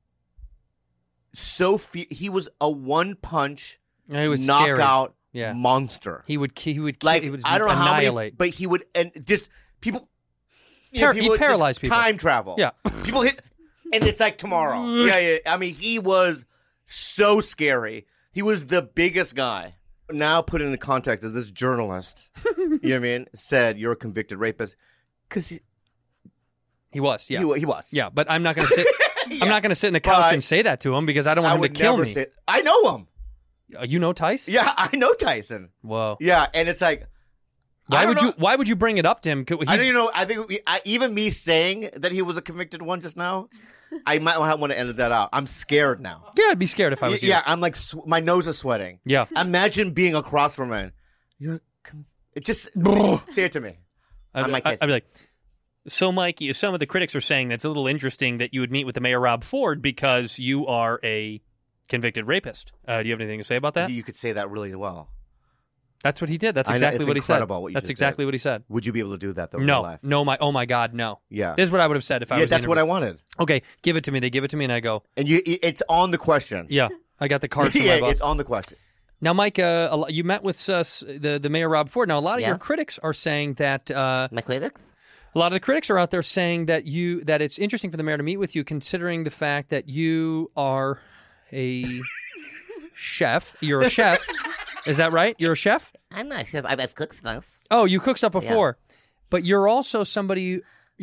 Speaker 2: he was a one-punch
Speaker 1: He was
Speaker 2: knockout
Speaker 1: scary.
Speaker 2: monster.
Speaker 1: He would
Speaker 2: like,
Speaker 1: he would
Speaker 2: I don't know
Speaker 1: annihilate.
Speaker 2: how many, but he would, and just people.
Speaker 1: He'd
Speaker 2: would
Speaker 1: paralyze
Speaker 2: just
Speaker 1: people.
Speaker 2: Time travel.
Speaker 1: Yeah.
Speaker 2: People hit, and it's like tomorrow. Yeah. I mean, he was so scary. He was the biggest guy. Now put in the context of this journalist, you know what I mean, said you're a convicted rapist. Because
Speaker 1: he was, yeah.
Speaker 2: He was.
Speaker 1: Yeah, but I'm not going to sit.
Speaker 2: Yeah.
Speaker 1: I'm not going to sit in a couch
Speaker 2: But
Speaker 1: and say that to him because I don't want him to
Speaker 2: would
Speaker 1: kill
Speaker 2: never
Speaker 1: me.
Speaker 2: I know him.
Speaker 1: You know Tyson?
Speaker 2: Yeah, I know Tyson.
Speaker 1: Whoa.
Speaker 2: Yeah, and it's like,
Speaker 1: Why would you bring it up to him?
Speaker 2: I don't know. I think even me saying that he was a convicted one just now, I might want to edit that out. I'm scared now.
Speaker 1: Yeah, I'd be scared if I was you.
Speaker 2: Yeah, I'm like, my nose is sweating.
Speaker 1: Yeah.
Speaker 2: Imagine being across from him. Just say it to me.
Speaker 17: I'd be like, so Mike, some of the critics are saying that's a little interesting that you would meet with the mayor, Rob Ford, because you are a convicted rapist. Do you have anything to say about that?
Speaker 2: You could say that really well.
Speaker 1: That's what he did. That's
Speaker 2: I know,
Speaker 1: exactly
Speaker 2: it's
Speaker 1: what he said.
Speaker 2: incredible what you
Speaker 1: That's
Speaker 2: just
Speaker 1: exactly
Speaker 2: did.
Speaker 1: what he said.
Speaker 2: Would you be able to do that though? In real life?
Speaker 1: No, oh my God, no.
Speaker 2: Yeah.
Speaker 1: This is what I would have said if I was.
Speaker 2: That's what I wanted.
Speaker 1: Okay, give it to me. They give it to me, and I go.
Speaker 2: And it's on the question.
Speaker 1: Yeah, I got the cards. in my
Speaker 2: Yeah,
Speaker 1: book.
Speaker 2: it's on the question.
Speaker 1: Now, Mike, you met with the mayor Rob Ford. Now, a lot of
Speaker 2: Yeah.
Speaker 1: your critics are saying that.
Speaker 2: My critics?
Speaker 1: A lot of the critics are out there saying that it's interesting for the mayor to meet with you, considering the fact that you are a chef. You're a chef. Is that right? You're a chef?
Speaker 2: I'm not a chef. I've cooked stuff.
Speaker 1: Oh, you cooked stuff before. But you're also somebody.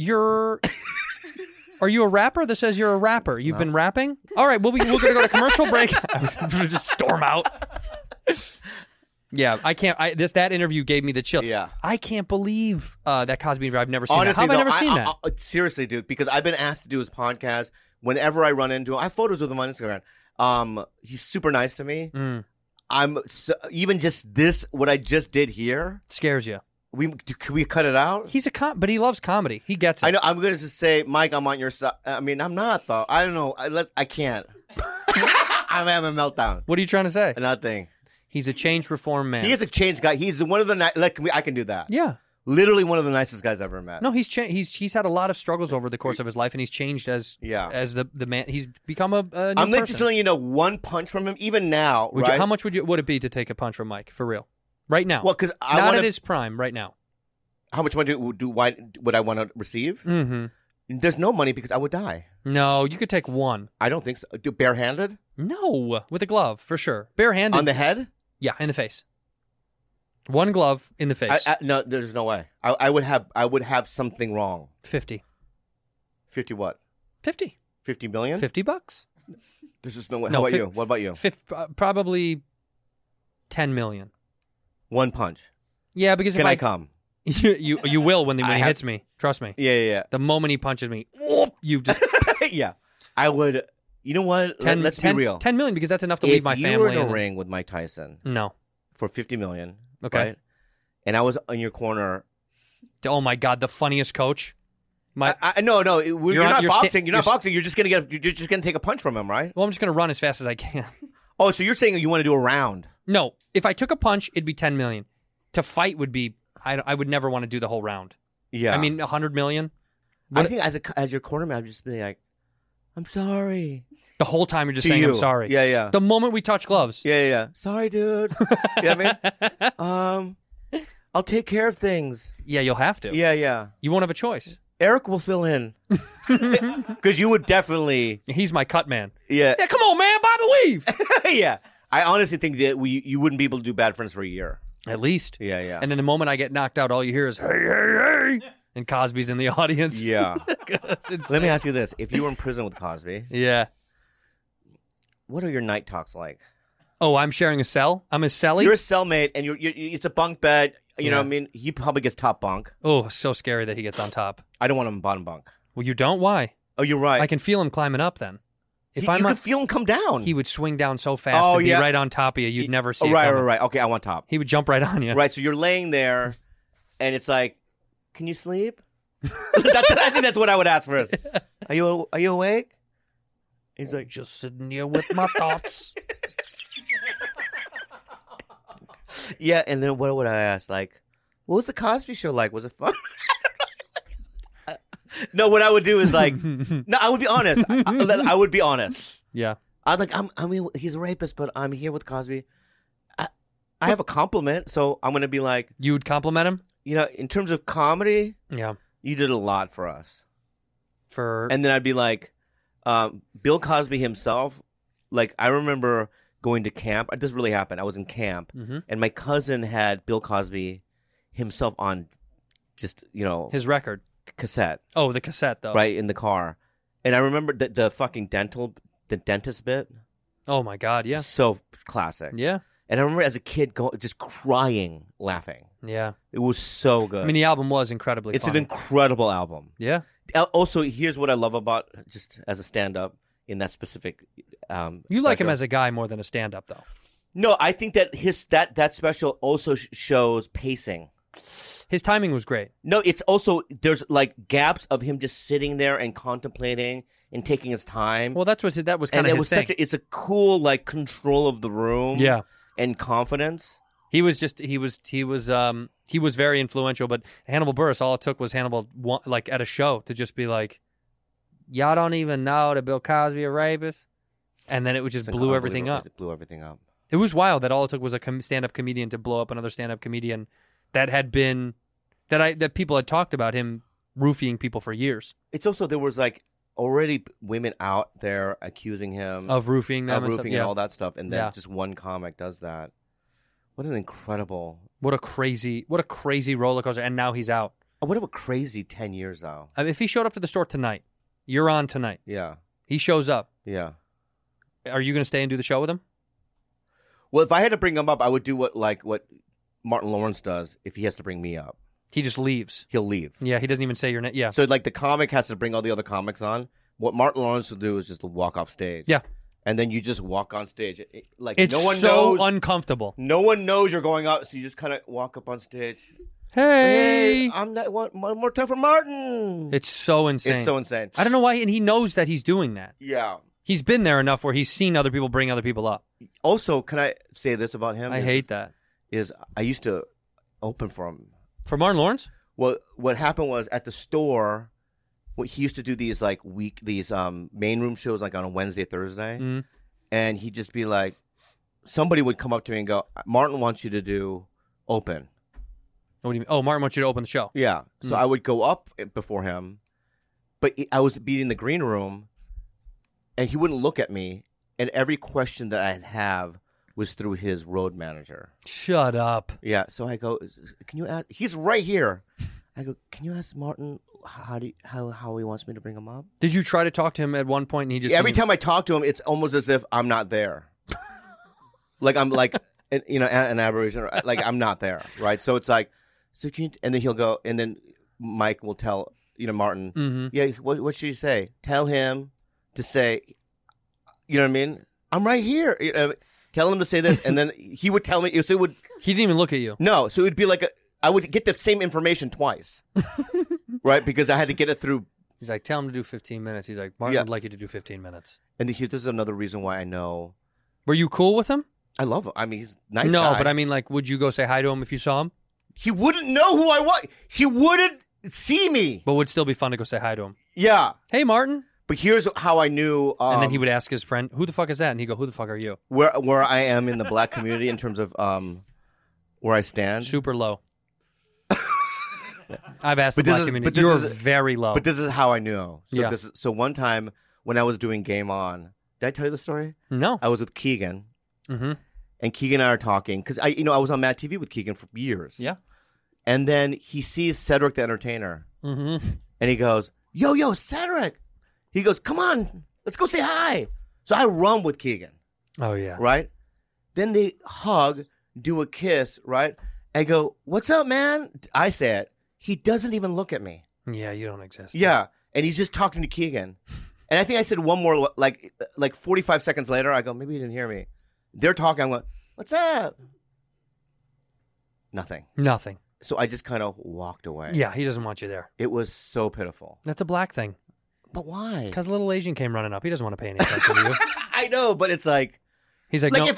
Speaker 1: Are you a rapper that says you're a rapper? You've been rapping? All right, we're going to go to commercial break. I was going to just storm out. Yeah, I can't. That interview gave me the chill.
Speaker 2: Yeah.
Speaker 1: I can't believe that Cosby interview. I've never seen
Speaker 2: Honestly,
Speaker 1: that. How have I
Speaker 2: though,
Speaker 1: never seen that?
Speaker 2: Seriously, dude, because I've been asked to do his podcast. Whenever I run into him, I have photos with him on Instagram. He's super nice to me. I'm even just this, what I just did here
Speaker 1: scares you.
Speaker 2: Can we cut it out?
Speaker 1: He's but he loves comedy. He gets it.
Speaker 2: I know. I'm going to just say, Mike, I'm on your side. I mean, I'm not though. I don't know. I can't. I'm having a meltdown.
Speaker 1: What are you trying to say?
Speaker 2: Nothing.
Speaker 1: He's a change reform man.
Speaker 2: He is a change guy. He's one of the I can do that.
Speaker 1: Yeah.
Speaker 2: Literally one of the nicest guys I've ever met.
Speaker 1: No, he's had a lot of struggles over the course of his life, and he's changed as the man. He's become a new
Speaker 2: I'm
Speaker 1: person.
Speaker 2: just letting you know, one punch from him, even now, right?
Speaker 1: How much would it be to take a punch from Mike for real? Right now.
Speaker 2: Well, because
Speaker 1: not at his prime. Right now.
Speaker 2: How much money would I want to receive?
Speaker 1: Mm-hmm.
Speaker 2: There's no money because I would die.
Speaker 1: No, you could take one.
Speaker 2: I don't think so. Barehanded?
Speaker 1: No, with a glove for sure. Barehanded
Speaker 2: on the head?
Speaker 1: Yeah, in the face. One glove in the face.
Speaker 2: No, there's no way. I would have something wrong.
Speaker 1: 50.
Speaker 2: 50 what?
Speaker 1: 50.
Speaker 2: 50 million?
Speaker 1: $50.
Speaker 2: There's just no way. How about you? What about you?
Speaker 1: Probably 10 million.
Speaker 2: One punch.
Speaker 1: Yeah, because
Speaker 2: Can I come?
Speaker 1: You will when he hits me. Trust me.
Speaker 2: Yeah.
Speaker 1: The moment he punches me, you just
Speaker 2: yeah. I would. You know what? Let's be real.
Speaker 1: 10 million because that's enough to leave my family.
Speaker 2: If you were in a ring with Mike Tyson,
Speaker 1: no,
Speaker 2: for 50 million,
Speaker 1: okay,
Speaker 2: right? And I was in your corner.
Speaker 1: Oh my God, the funniest coach.
Speaker 2: No. You're not boxing. You're not boxing. You're just gonna take a punch from him, right?
Speaker 1: Well, I'm just gonna run as fast as I can.
Speaker 2: Oh, so you're saying you want to do a round?
Speaker 1: No, if I took a punch, it'd be 10 million. to fight would be. I would never want to do the whole round.
Speaker 2: Yeah.
Speaker 1: I mean, 100 million.
Speaker 2: I think as your cornerman, I'd just be like, I'm sorry.
Speaker 1: The whole time you're just
Speaker 2: To
Speaker 1: saying,
Speaker 2: you.
Speaker 1: I'm sorry.
Speaker 2: Yeah, yeah.
Speaker 1: The moment we touch gloves.
Speaker 2: Yeah. Sorry, dude. You know what I mean? I'll take care of things.
Speaker 1: Yeah, you'll have to.
Speaker 2: Yeah.
Speaker 1: You won't have a choice.
Speaker 2: Eric will fill in. Because you would definitely...
Speaker 1: He's my cut man.
Speaker 2: Yeah.
Speaker 1: Yeah, come on, man. Bobby Weave.
Speaker 2: Yeah. I honestly think that you wouldn't be able to do Bad Friends for a year.
Speaker 1: At least.
Speaker 2: Yeah.
Speaker 1: And then the moment I get knocked out, all you hear is, hey. And Cosby's in the audience.
Speaker 2: Yeah.
Speaker 1: That's insane.
Speaker 2: Let me ask you this. If you were in prison with Cosby,
Speaker 1: Yeah.
Speaker 2: what are your night talks like?
Speaker 1: Oh, I'm sharing a cell? I'm a cellie?
Speaker 2: You're a cellmate, and you're it's a bunk bed. You know
Speaker 1: Yeah.
Speaker 2: what I mean? He probably gets top bunk.
Speaker 1: Oh, so scary that he gets on top.
Speaker 2: I don't want him bottom bunk.
Speaker 1: Well, you don't? Why?
Speaker 2: Oh, you're right.
Speaker 1: I can feel him climbing up then. If
Speaker 2: you
Speaker 1: I'm
Speaker 2: could feel him come down.
Speaker 1: He would swing down so fast
Speaker 2: Oh,
Speaker 1: and
Speaker 2: yeah.
Speaker 1: be right on top of you. You'd never see it
Speaker 2: right,
Speaker 1: coming.
Speaker 2: right. Okay, I want top.
Speaker 1: He would jump right on you.
Speaker 2: Right, so you're laying there, and it's like, can you sleep? I think that's what I would ask first. Are you awake? He's like,
Speaker 1: just sitting here with my thoughts.
Speaker 2: Yeah, and then what would I ask? Like, what was the Cosby Show like? Was it fun? No, what I would do is like, no, I would be honest. I would be honest.
Speaker 1: Yeah.
Speaker 2: I'd like, I mean, he's a rapist, but I'm here with Cosby. I have a compliment, so I'm gonna be like,
Speaker 1: you would compliment him.
Speaker 2: You know, in terms of comedy,
Speaker 1: yeah,
Speaker 2: you did a lot for us.
Speaker 1: And
Speaker 2: then I'd be like, Bill Cosby himself. Like, I remember going to camp. This really happened. I was in camp, and my cousin had Bill Cosby himself on, just
Speaker 1: his record
Speaker 2: cassette.
Speaker 1: Oh, the cassette though,
Speaker 2: right in the car. And I remember the fucking dentist bit.
Speaker 1: Oh my god, yeah,
Speaker 2: so classic.
Speaker 1: Yeah.
Speaker 2: And I remember as a kid just crying, laughing.
Speaker 1: Yeah.
Speaker 2: It was so good.
Speaker 1: I mean, the album was incredibly
Speaker 2: It's
Speaker 1: funny.
Speaker 2: an incredible album.
Speaker 1: Yeah.
Speaker 2: Also, here's what I love about just as a stand-up in that specific
Speaker 1: You like him
Speaker 2: special.
Speaker 1: as a guy more than a stand-up, though.
Speaker 2: No, I think that that special also shows pacing.
Speaker 1: His timing was great.
Speaker 2: No, it's also, there's like gaps of him just sitting there and contemplating and taking his time.
Speaker 1: Well, that was kind
Speaker 2: and
Speaker 1: of
Speaker 2: it
Speaker 1: his
Speaker 2: was
Speaker 1: thing.
Speaker 2: it's a cool like control of the room.
Speaker 1: Yeah.
Speaker 2: And confidence.
Speaker 1: He was very influential, but Hannibal Buress, all it took was Hannibal, like at a show, to just be like, y'all don't even know that Bill Cosby a rapist? And then it would just blew everything up.
Speaker 2: It blew everything up.
Speaker 1: It was wild that all it took was a stand-up comedian to blow up another stand-up comedian that had been, that people had talked about him roofing people for years.
Speaker 2: It's also, there was like already women out there accusing him
Speaker 1: Of roofing them
Speaker 2: of
Speaker 1: and
Speaker 2: roofing
Speaker 1: stuff,
Speaker 2: and
Speaker 1: yeah.
Speaker 2: all that stuff, and then
Speaker 1: Yeah.
Speaker 2: just one comic does that. What an incredible!
Speaker 1: What a crazy roller coaster, and now he's out.
Speaker 2: What a crazy 10 years though.
Speaker 1: I mean, if he showed up to the store tonight, you're on tonight.
Speaker 2: Yeah.
Speaker 1: He shows up.
Speaker 2: Yeah.
Speaker 1: Are you going to stay and do the show with him?
Speaker 2: Well, if I had to bring him up, I would do what Martin Lawrence does. If he has to bring me up,
Speaker 1: he just leaves.
Speaker 2: He'll leave.
Speaker 1: Yeah, he doesn't even say your name. Yeah.
Speaker 2: So like the comic has to bring all the other comics on. What Martin Lawrence will do is just walk off stage.
Speaker 1: Yeah.
Speaker 2: And then you just walk on stage. Like
Speaker 1: It's
Speaker 2: no one
Speaker 1: so
Speaker 2: knows,
Speaker 1: uncomfortable.
Speaker 2: No one knows you're going up, so you just kind of walk up on stage.
Speaker 1: Hey,
Speaker 2: I'm not one more time for Martin.
Speaker 1: It's so insane.
Speaker 2: It's so insane.
Speaker 1: I don't know why, and he knows that he's doing that.
Speaker 2: Yeah.
Speaker 1: He's been there enough where he's seen other people bring other people up.
Speaker 2: Also, can I say this about him?
Speaker 1: I hate that.
Speaker 2: Is I used to open for him.
Speaker 1: For Martin Lawrence?
Speaker 2: Well, what happened was at the store, he used to do these main room shows like on a Wednesday, Thursday, and he'd just be like, somebody would come up to me and go, "Martin wants you to do open."
Speaker 1: What do you mean? Oh, Martin wants you to open the show.
Speaker 2: Yeah. So I would go up before him, but I was in the green room, and he wouldn't look at me, and every question that I'd have was through his road manager.
Speaker 1: Shut up.
Speaker 2: Yeah. So I go, "Can you ask?" He's right here. I go, "Can you ask Martin how he wants me to bring him up?"
Speaker 1: Did you try to talk to him at one point and he just
Speaker 2: Every time I talk to him, it's almost as if I'm not there. Like I'm like an aberration. Like I'm not there, right? So it's like, and then he'll go, and then Mike will tell Martin, yeah, what should you say? Tell him to say, you know what I mean? I'm right here. Tell him to say this, and then he would tell me. So it would.
Speaker 1: He didn't even look at you.
Speaker 2: No, so it would be like I would get the same information twice, right? Because I had to get it through.
Speaker 1: He's like, tell him to do 15 minutes. He's like, Martin would like you to do 15 minutes.
Speaker 2: And this is another reason why I know.
Speaker 1: Were you cool with him?
Speaker 2: I love him. I mean, he's a nice
Speaker 1: no,
Speaker 2: guy.
Speaker 1: but I mean, like, would you go say hi to him if you saw him?
Speaker 2: He wouldn't know who I was. He wouldn't see me.
Speaker 1: But would still be fun to go say hi to him.
Speaker 2: Yeah.
Speaker 1: Hey, Martin.
Speaker 2: But here's how I knew.
Speaker 1: And then he would ask his friend, who the fuck is that? And he'd go, who the fuck are you?
Speaker 2: Where I am in the black community in terms of where I stand.
Speaker 1: Super low. I've asked the
Speaker 2: But this
Speaker 1: black
Speaker 2: is-
Speaker 1: community.
Speaker 2: but this
Speaker 1: You're
Speaker 2: is-
Speaker 1: very low.
Speaker 2: But this is how I knew. So
Speaker 1: Yeah.
Speaker 2: so one time when I was doing Game On, did I tell you the story?
Speaker 1: No.
Speaker 2: I was with Keegan.
Speaker 1: Mm-hmm.
Speaker 2: And Keegan and I are talking because I was on Mad TV with Keegan for years.
Speaker 1: Yeah.
Speaker 2: And then he sees Cedric the Entertainer,
Speaker 1: Mm-hmm.
Speaker 2: and he goes, "Yo, Cedric!" He goes, "Come on, let's go say hi." So I run with Keegan.
Speaker 1: Oh yeah.
Speaker 2: Right. Then they hug, do a kiss. Right. I go, "What's up, man?" I say it. He doesn't even look at me.
Speaker 1: Yeah, you don't exist.
Speaker 2: Yeah, and he's just talking to Keegan. And I think I said one more, like 45 seconds later, I go, maybe he didn't hear me. They're talking. I'm going, "What's up?" Nothing.
Speaker 1: Nothing.
Speaker 2: So I just kind of walked away.
Speaker 1: Yeah, he doesn't want you there.
Speaker 2: It was so pitiful.
Speaker 1: That's a black thing.
Speaker 2: But why?
Speaker 1: Because a little Asian came running up. He doesn't want to pay any attention to you.
Speaker 2: I know, but it's like...
Speaker 1: He's like, no.
Speaker 2: if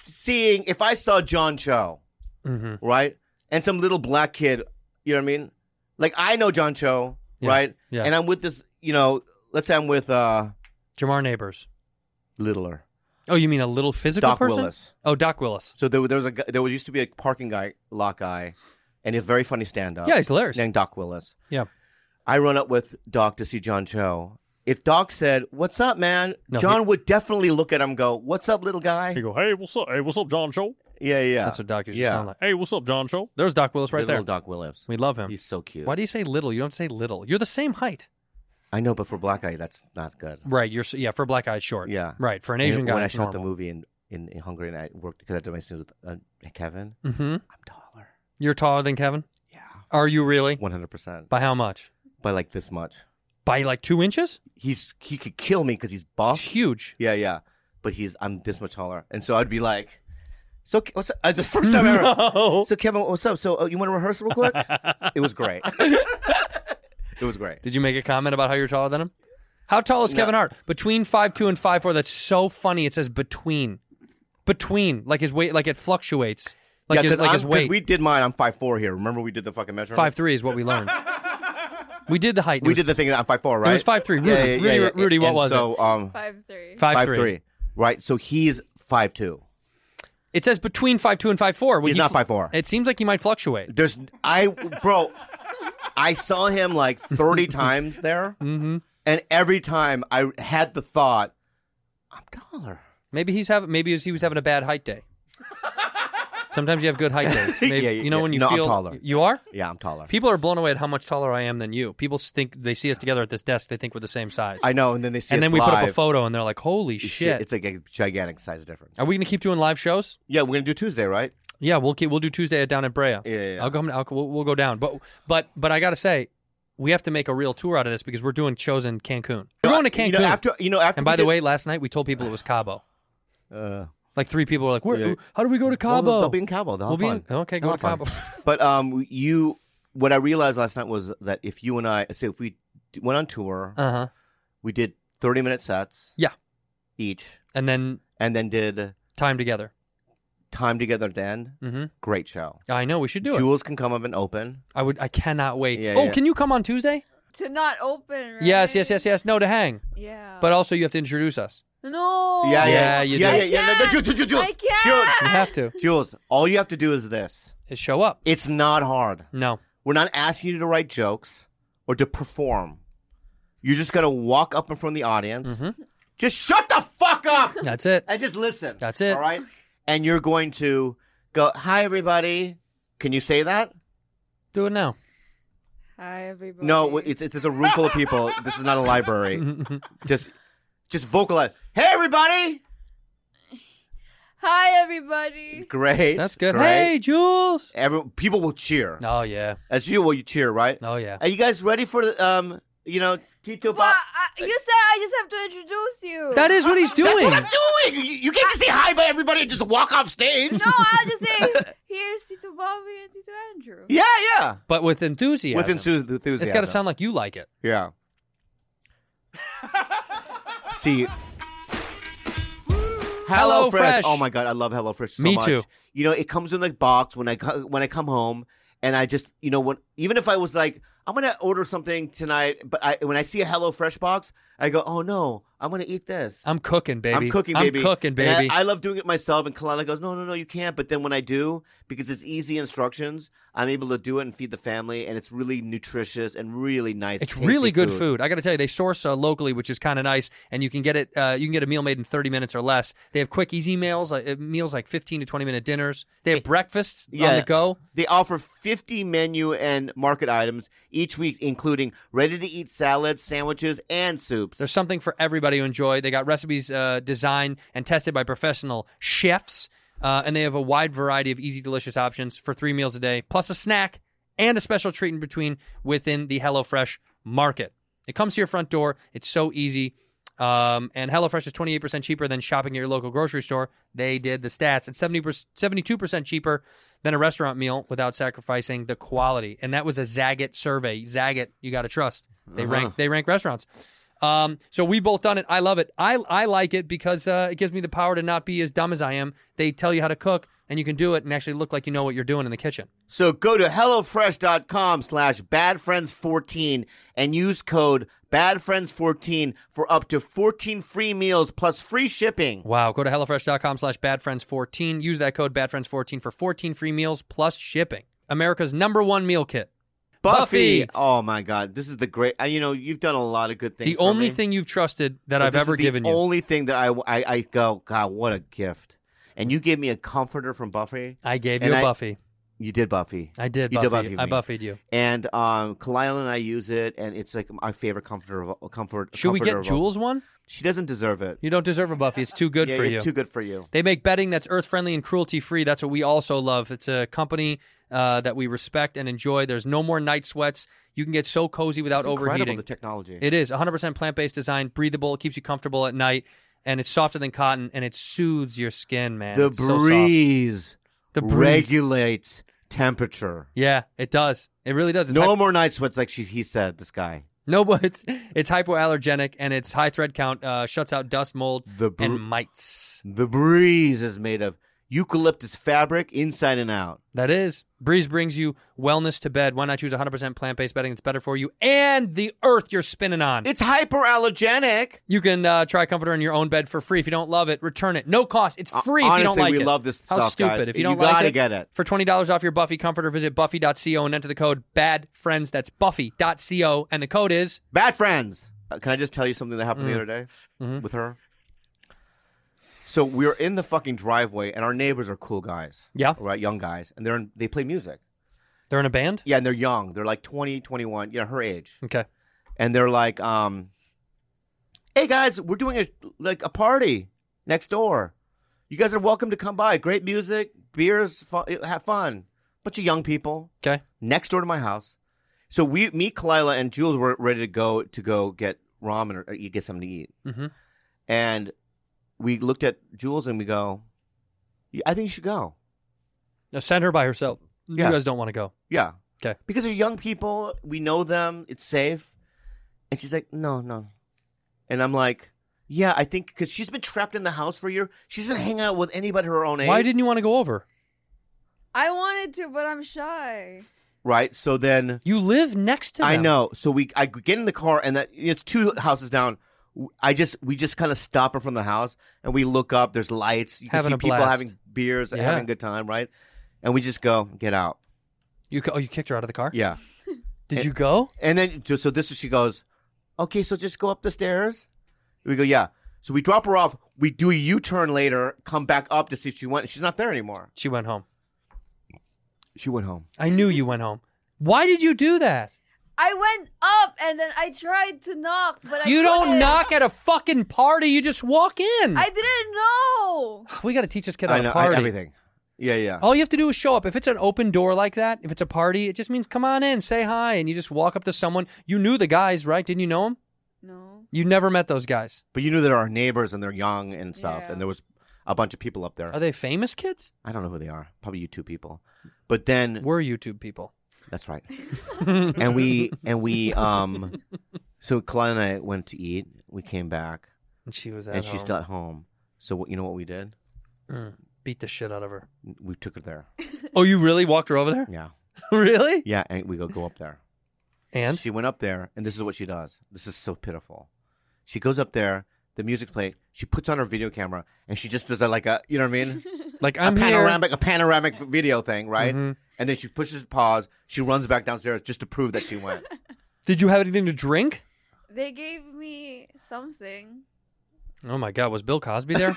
Speaker 2: I saw John Cho,
Speaker 1: Mm-hmm.
Speaker 2: right? And some little black kid, you know what I mean? Like, I know John Cho, right?
Speaker 1: Yeah.
Speaker 2: And I'm with this, let's say I'm with...
Speaker 1: Jamar Neighbors.
Speaker 2: Littler.
Speaker 1: Oh, you mean a little physical
Speaker 2: Doc
Speaker 1: person?
Speaker 2: Willis.
Speaker 1: Oh, Doc Willis.
Speaker 2: So there used to be a parking lot guy, and he's a very funny stand-up.
Speaker 1: Yeah, he's hilarious.
Speaker 2: Named Doc Willis.
Speaker 1: Yeah.
Speaker 2: I run up with Doc to see John Cho. If Doc said, "What's up, man?"
Speaker 17: No,
Speaker 2: John would definitely look at him and go, "What's up, little guy?"
Speaker 17: He go, "Hey, what's up? Hey, what's up, John Cho?"
Speaker 2: Yeah.
Speaker 1: That's what Doc used to
Speaker 2: Yeah.
Speaker 1: sound like.
Speaker 17: Hey, what's up, John Cho?
Speaker 1: There's Doc Willis right
Speaker 2: Little
Speaker 1: there.
Speaker 2: Doc Willis.
Speaker 1: We love him.
Speaker 2: He's so cute.
Speaker 1: Why do you say little? You don't say little. You're the same height.
Speaker 2: I know, but for black guy, that's not good.
Speaker 1: Right. For a black guy, it's short.
Speaker 2: Yeah.
Speaker 1: Right. For an Asian guy,
Speaker 2: when I
Speaker 1: it's
Speaker 2: shot the
Speaker 1: normal.
Speaker 2: movie in Hungary, and I worked because I did my scenes with Kevin.
Speaker 1: Mm-hmm.
Speaker 2: I'm taller.
Speaker 1: You're taller than Kevin? Yeah. Are you really?
Speaker 2: 100%.
Speaker 1: By how much?
Speaker 2: By like this much.
Speaker 1: By like 2 inches?
Speaker 2: He could kill me because he's buff.
Speaker 1: He's huge.
Speaker 2: Yeah. But I'm this much taller, and so I'd be like, "So what's up?" The first time ever.
Speaker 1: No.
Speaker 2: So Kevin, what's up? So you want to rehearse real quick? It was great. It was great.
Speaker 1: Did you make a comment about how you're taller than him? How tall is
Speaker 2: No.
Speaker 1: Kevin Hart? Between 5'2" and 5'4". That's so funny. It says between. Like his weight, like it fluctuates. Like his
Speaker 2: because
Speaker 1: weight.
Speaker 2: we did mine. I'm 5'4" here. Remember we did the fucking measurement.
Speaker 1: 5'3" is what we learned. We did the height.
Speaker 2: We did the thing. I'm 5'4", right?
Speaker 1: It was 5'3". Rudy, what
Speaker 2: And
Speaker 1: was
Speaker 2: so,
Speaker 1: it?
Speaker 7: 5'3".
Speaker 1: 5'3".
Speaker 2: Right. So he's 5'2".
Speaker 1: It says between 5'2" and 5'4".
Speaker 2: He's not 5'4".
Speaker 1: It seems like he might fluctuate.
Speaker 2: I saw him like 30 times there, and every time I had the thought, I'm taller.
Speaker 1: Maybe he was having a bad height day. Sometimes you have good height days. Maybe, when you
Speaker 2: no,
Speaker 1: feel
Speaker 2: I'm taller.
Speaker 1: You are?
Speaker 2: Yeah, I'm taller.
Speaker 1: People are blown away at how much taller I am than you. People think they see us together at this desk. They think we're the same size.
Speaker 2: I know, and then they see
Speaker 1: and
Speaker 2: us
Speaker 1: then we put up a
Speaker 2: live.
Speaker 1: photo, and they're like, "Holy shit!"
Speaker 2: It's like a gigantic size difference.
Speaker 1: Are we going to keep doing live shows?
Speaker 2: Yeah, we're gonna do Tuesday, right?
Speaker 1: Yeah, we'll do Tuesday down at Brea.
Speaker 2: Yeah.
Speaker 1: We'll go down. But I got to say, we have to make a real tour out of this because we're doing shows in Cancun. We're going to Cancun.
Speaker 2: After
Speaker 1: And by the way, last night we told people it was Cabo. Like 3 people were like, "Where? How do we go to Cabo?"
Speaker 2: Well, they'll be in Cabo. They'll have fun.
Speaker 1: Okay,
Speaker 2: They'll
Speaker 1: go to
Speaker 2: have
Speaker 1: Cabo.
Speaker 2: fun. But what I realized last night was that if you and I, if we went on tour, we did 30-minute sets, each,
Speaker 1: and then
Speaker 2: did
Speaker 1: time together
Speaker 2: at the end.
Speaker 1: Mm-hmm.
Speaker 2: Great show.
Speaker 1: I know we should do it.
Speaker 2: Jules can come up and open.
Speaker 1: I cannot wait.
Speaker 2: Yeah.
Speaker 1: Can you come on Tuesday?
Speaker 7: To not open, right?
Speaker 1: Yes. No, to hang.
Speaker 7: Yeah.
Speaker 1: But also you have to introduce us.
Speaker 7: No.
Speaker 2: Yeah,
Speaker 1: you
Speaker 2: yeah,
Speaker 1: do.
Speaker 2: yeah, yeah. No, Jules,
Speaker 7: I can't.
Speaker 2: Jules,
Speaker 1: You have to.
Speaker 2: Jules, all you have to do is this.
Speaker 1: Is show up.
Speaker 2: It's not hard.
Speaker 1: No.
Speaker 2: We're not asking you to write jokes or to perform. You just got to walk up in front of the audience.
Speaker 1: Mm-hmm.
Speaker 2: Just shut the fuck up.
Speaker 1: That's it.
Speaker 2: And just listen.
Speaker 1: That's it.
Speaker 2: All right? And you're going to go, "Hi, everybody." Can you say that?
Speaker 1: Do it now.
Speaker 7: Hi, everybody.
Speaker 2: No, it's a room full of people. This is not a library. Just vocalize. "Hey, everybody."
Speaker 7: Hi, everybody.
Speaker 2: Great.
Speaker 1: That's good.
Speaker 2: Great.
Speaker 1: Hey, Jules.
Speaker 2: People will cheer.
Speaker 1: Oh yeah.
Speaker 2: As you cheer, right?
Speaker 1: Oh yeah.
Speaker 2: Are you guys ready for the Tito
Speaker 7: But
Speaker 2: Bob?
Speaker 7: you said I just have to introduce you.
Speaker 1: That is what he's doing.
Speaker 2: That's what I'm doing. You can't just say hi by everybody and just walk off stage.
Speaker 7: No, I'll just say, here's Tito Bobby and Tito Andrew.
Speaker 2: Yeah.
Speaker 1: But with enthusiasm.
Speaker 2: With enthusiasm.
Speaker 1: It's got to sound like you like it.
Speaker 2: Yeah. See.
Speaker 1: HelloFresh.
Speaker 2: Oh my God, I love HelloFresh so
Speaker 1: Me
Speaker 2: much.
Speaker 1: too.
Speaker 2: It comes in a box when I come home, And I just, even if I was like, I'm going to order something tonight, but when I see a HelloFresh box, I go, oh no, I'm going to eat this.
Speaker 1: I'm cooking, baby.
Speaker 2: I'm cooking, baby.
Speaker 1: And
Speaker 2: I love doing it myself. And Kalila goes, no, you can't. But then when I do, because it's easy instructions, I'm able to do it and feed the family. And it's really nutritious and really nice.
Speaker 1: It's really good food. I got to tell you, they source locally, which is kind of nice. And you can get it. You can get a meal made in 30 minutes or less. They have quick, easy meals, meals like 15 to 20 minute dinners. They have breakfasts on the go.
Speaker 2: They offer 50 menu and market items each week, including ready-to-eat salads, sandwiches, and soups.
Speaker 1: There's something for everybody to enjoy. They got recipes designed and tested by professional chefs, and they have a wide variety of easy, delicious options for 3 meals a day, plus a snack and a special treat in between within the HelloFresh market. It comes to your front door. It's so easy. And HelloFresh is 28% cheaper than shopping at your local grocery store. They did the stats. It's 72% cheaper than a restaurant meal without sacrificing the quality. And that was a Zagat survey. Zagat, you got to trust. They rank restaurants. So we both done it. I love it. I like it because it gives me the power to not be as dumb as I am. They tell you how to cook, and you can do it and actually look like you know what you're doing in the kitchen.
Speaker 2: So go to HelloFresh.com/badfriends14 and use code badfriends14 for up to 14 free meals plus free shipping.
Speaker 1: Wow. Go to HelloFresh.com/badfriends14. Use that code badfriends14 for 14 free meals plus shipping. America's #1 meal kit.
Speaker 2: Buffy. Oh, my God. This is the great... you've done a lot of good things
Speaker 1: The only thing you've trusted that I've ever given you.
Speaker 2: The only thing that I go, God, what a gift. And you gave me a comforter from Buffy.
Speaker 1: I gave you a Buffy.
Speaker 2: You did Buffy.
Speaker 1: I did Buffy.
Speaker 2: You did Buffy
Speaker 1: I Buffied you.
Speaker 2: And Kalila and I use it, and it's like my favorite comforter.
Speaker 1: Should we get Jules one?
Speaker 2: She doesn't deserve it.
Speaker 1: You don't deserve a Buffy. It's too good for you.
Speaker 2: It's too good for you.
Speaker 1: They make bedding that's earth-friendly and cruelty-free. That's what we also love. It's a company that we respect and enjoy. There's no more night sweats. You can get so cozy without overheating.
Speaker 2: Incredible, the technology.
Speaker 1: It is. 100% plant-based design, breathable. It keeps you comfortable at night, and it's softer than cotton, and it soothes your skin, man.
Speaker 2: The
Speaker 1: it's
Speaker 2: breeze
Speaker 1: the breeze
Speaker 2: regulates temperature.
Speaker 1: Yeah, it does. It really does. It's
Speaker 2: no more night sweats, like he said, this guy.
Speaker 1: No, but it's hypoallergenic, and its high thread count shuts out dust, mold, and mites.
Speaker 2: The breeze is made of eucalyptus fabric inside and out.
Speaker 1: That is. Breeze brings you wellness to bed. Why not choose 100% plant-based bedding that's better for you and the earth you're spinning on?
Speaker 2: It's hyperallergenic.
Speaker 1: You can try a comforter in your own bed for free. If you don't love it, return it. No cost. It's free
Speaker 2: Honestly,
Speaker 1: if you don't like it.
Speaker 2: we love this
Speaker 1: How
Speaker 2: stuff,
Speaker 1: stupid.
Speaker 2: guys.
Speaker 1: If you don't
Speaker 2: gotta
Speaker 1: like it,
Speaker 2: get it.
Speaker 1: For $20 off your Buffy comforter, visit buffy.co and enter the code BADFRIENDS. That's buffy.co, and the code is...
Speaker 2: BADFRIENDS. Can I just tell you something that happened the other day with her? So we were in the fucking driveway, and our neighbors are cool guys.
Speaker 1: Yeah.
Speaker 2: Right, young guys. And they play music.
Speaker 1: They're in a band?
Speaker 2: Yeah, and they're young. They're like 20, 21, her age.
Speaker 1: Okay.
Speaker 2: And they're like, hey, guys, we're doing a party next door. You guys are welcome to come by. Great music, beers, have fun. Bunch of young people.
Speaker 1: Okay.
Speaker 2: Next door to my house. So me, Kalila, and Jules were ready to go get ramen or get something to eat.
Speaker 1: Mm-hmm.
Speaker 2: And we looked at Jules and we go, I think you should go.
Speaker 1: Now send her by herself.
Speaker 2: Yeah.
Speaker 1: You guys don't want to go.
Speaker 2: Yeah.
Speaker 1: Okay.
Speaker 2: Because they're young people. We know them. It's safe. And she's like, no. And I'm like, yeah, I think because she's been trapped in the house for a year. She doesn't hang out with anybody her own age.
Speaker 1: Why didn't you want to go over?
Speaker 7: I wanted to, but I'm shy.
Speaker 2: Right. So then.
Speaker 1: You live next to them.
Speaker 2: I know. So I get in the car and it's 2 houses down. We just kind of stop in front of the house and we look up. There's lights. You can see people having beers, having a good time, right? And we just go, get out.
Speaker 1: You kicked her out of the car?
Speaker 2: Yeah.
Speaker 1: Did you go?
Speaker 2: And then, she goes, okay, so just go up the stairs? We go, yeah. So we drop her off. We do a U-turn later, come back up to see if she went. She's not there anymore.
Speaker 1: She went home.
Speaker 2: She went home.
Speaker 1: I knew you went home. Why did you do that?
Speaker 7: I went up and then I tried to knock, but
Speaker 1: You don't
Speaker 7: couldn't.
Speaker 1: knock at a fucking party. You just walk in.
Speaker 7: I didn't know.
Speaker 1: We got to teach this kid how to
Speaker 2: know,
Speaker 1: party.
Speaker 2: Everything. Yeah.
Speaker 1: All you have to do is show up. If it's an open door like that, if it's a party, it just means come on in, say hi, and you just walk up to someone. You knew the guys, right? Didn't you know them?
Speaker 7: No.
Speaker 1: You never met those guys.
Speaker 2: But you knew that our neighbors and they're young and stuff,
Speaker 7: Yeah.
Speaker 2: and there was a bunch of people up there.
Speaker 1: Are they famous kids?
Speaker 2: I don't know who they are. Probably YouTube people. But then
Speaker 1: we're YouTube people.
Speaker 2: That's right. and we so Kalila and I went to eat. We came back.
Speaker 1: And she was at
Speaker 2: And
Speaker 1: home.
Speaker 2: she's not home. So you know what we did?
Speaker 1: Beat the shit out of her.
Speaker 2: We took her there.
Speaker 1: Oh, you really walked her over there?
Speaker 2: Yeah.
Speaker 1: Really?
Speaker 2: Yeah, and we go up there.
Speaker 1: And
Speaker 2: she went up there, and this is what she does. This is so pitiful. She goes up there, the music's playing, she puts on her video camera, and she just does like a, you know what I mean?
Speaker 1: Like
Speaker 2: a panoramic video thing, right?
Speaker 1: Mm-hmm.
Speaker 2: And then she pushes pause. She runs back downstairs just to prove that she went.
Speaker 1: Did you have anything to drink?
Speaker 7: They gave me something.
Speaker 1: Oh my God, was Bill Cosby there?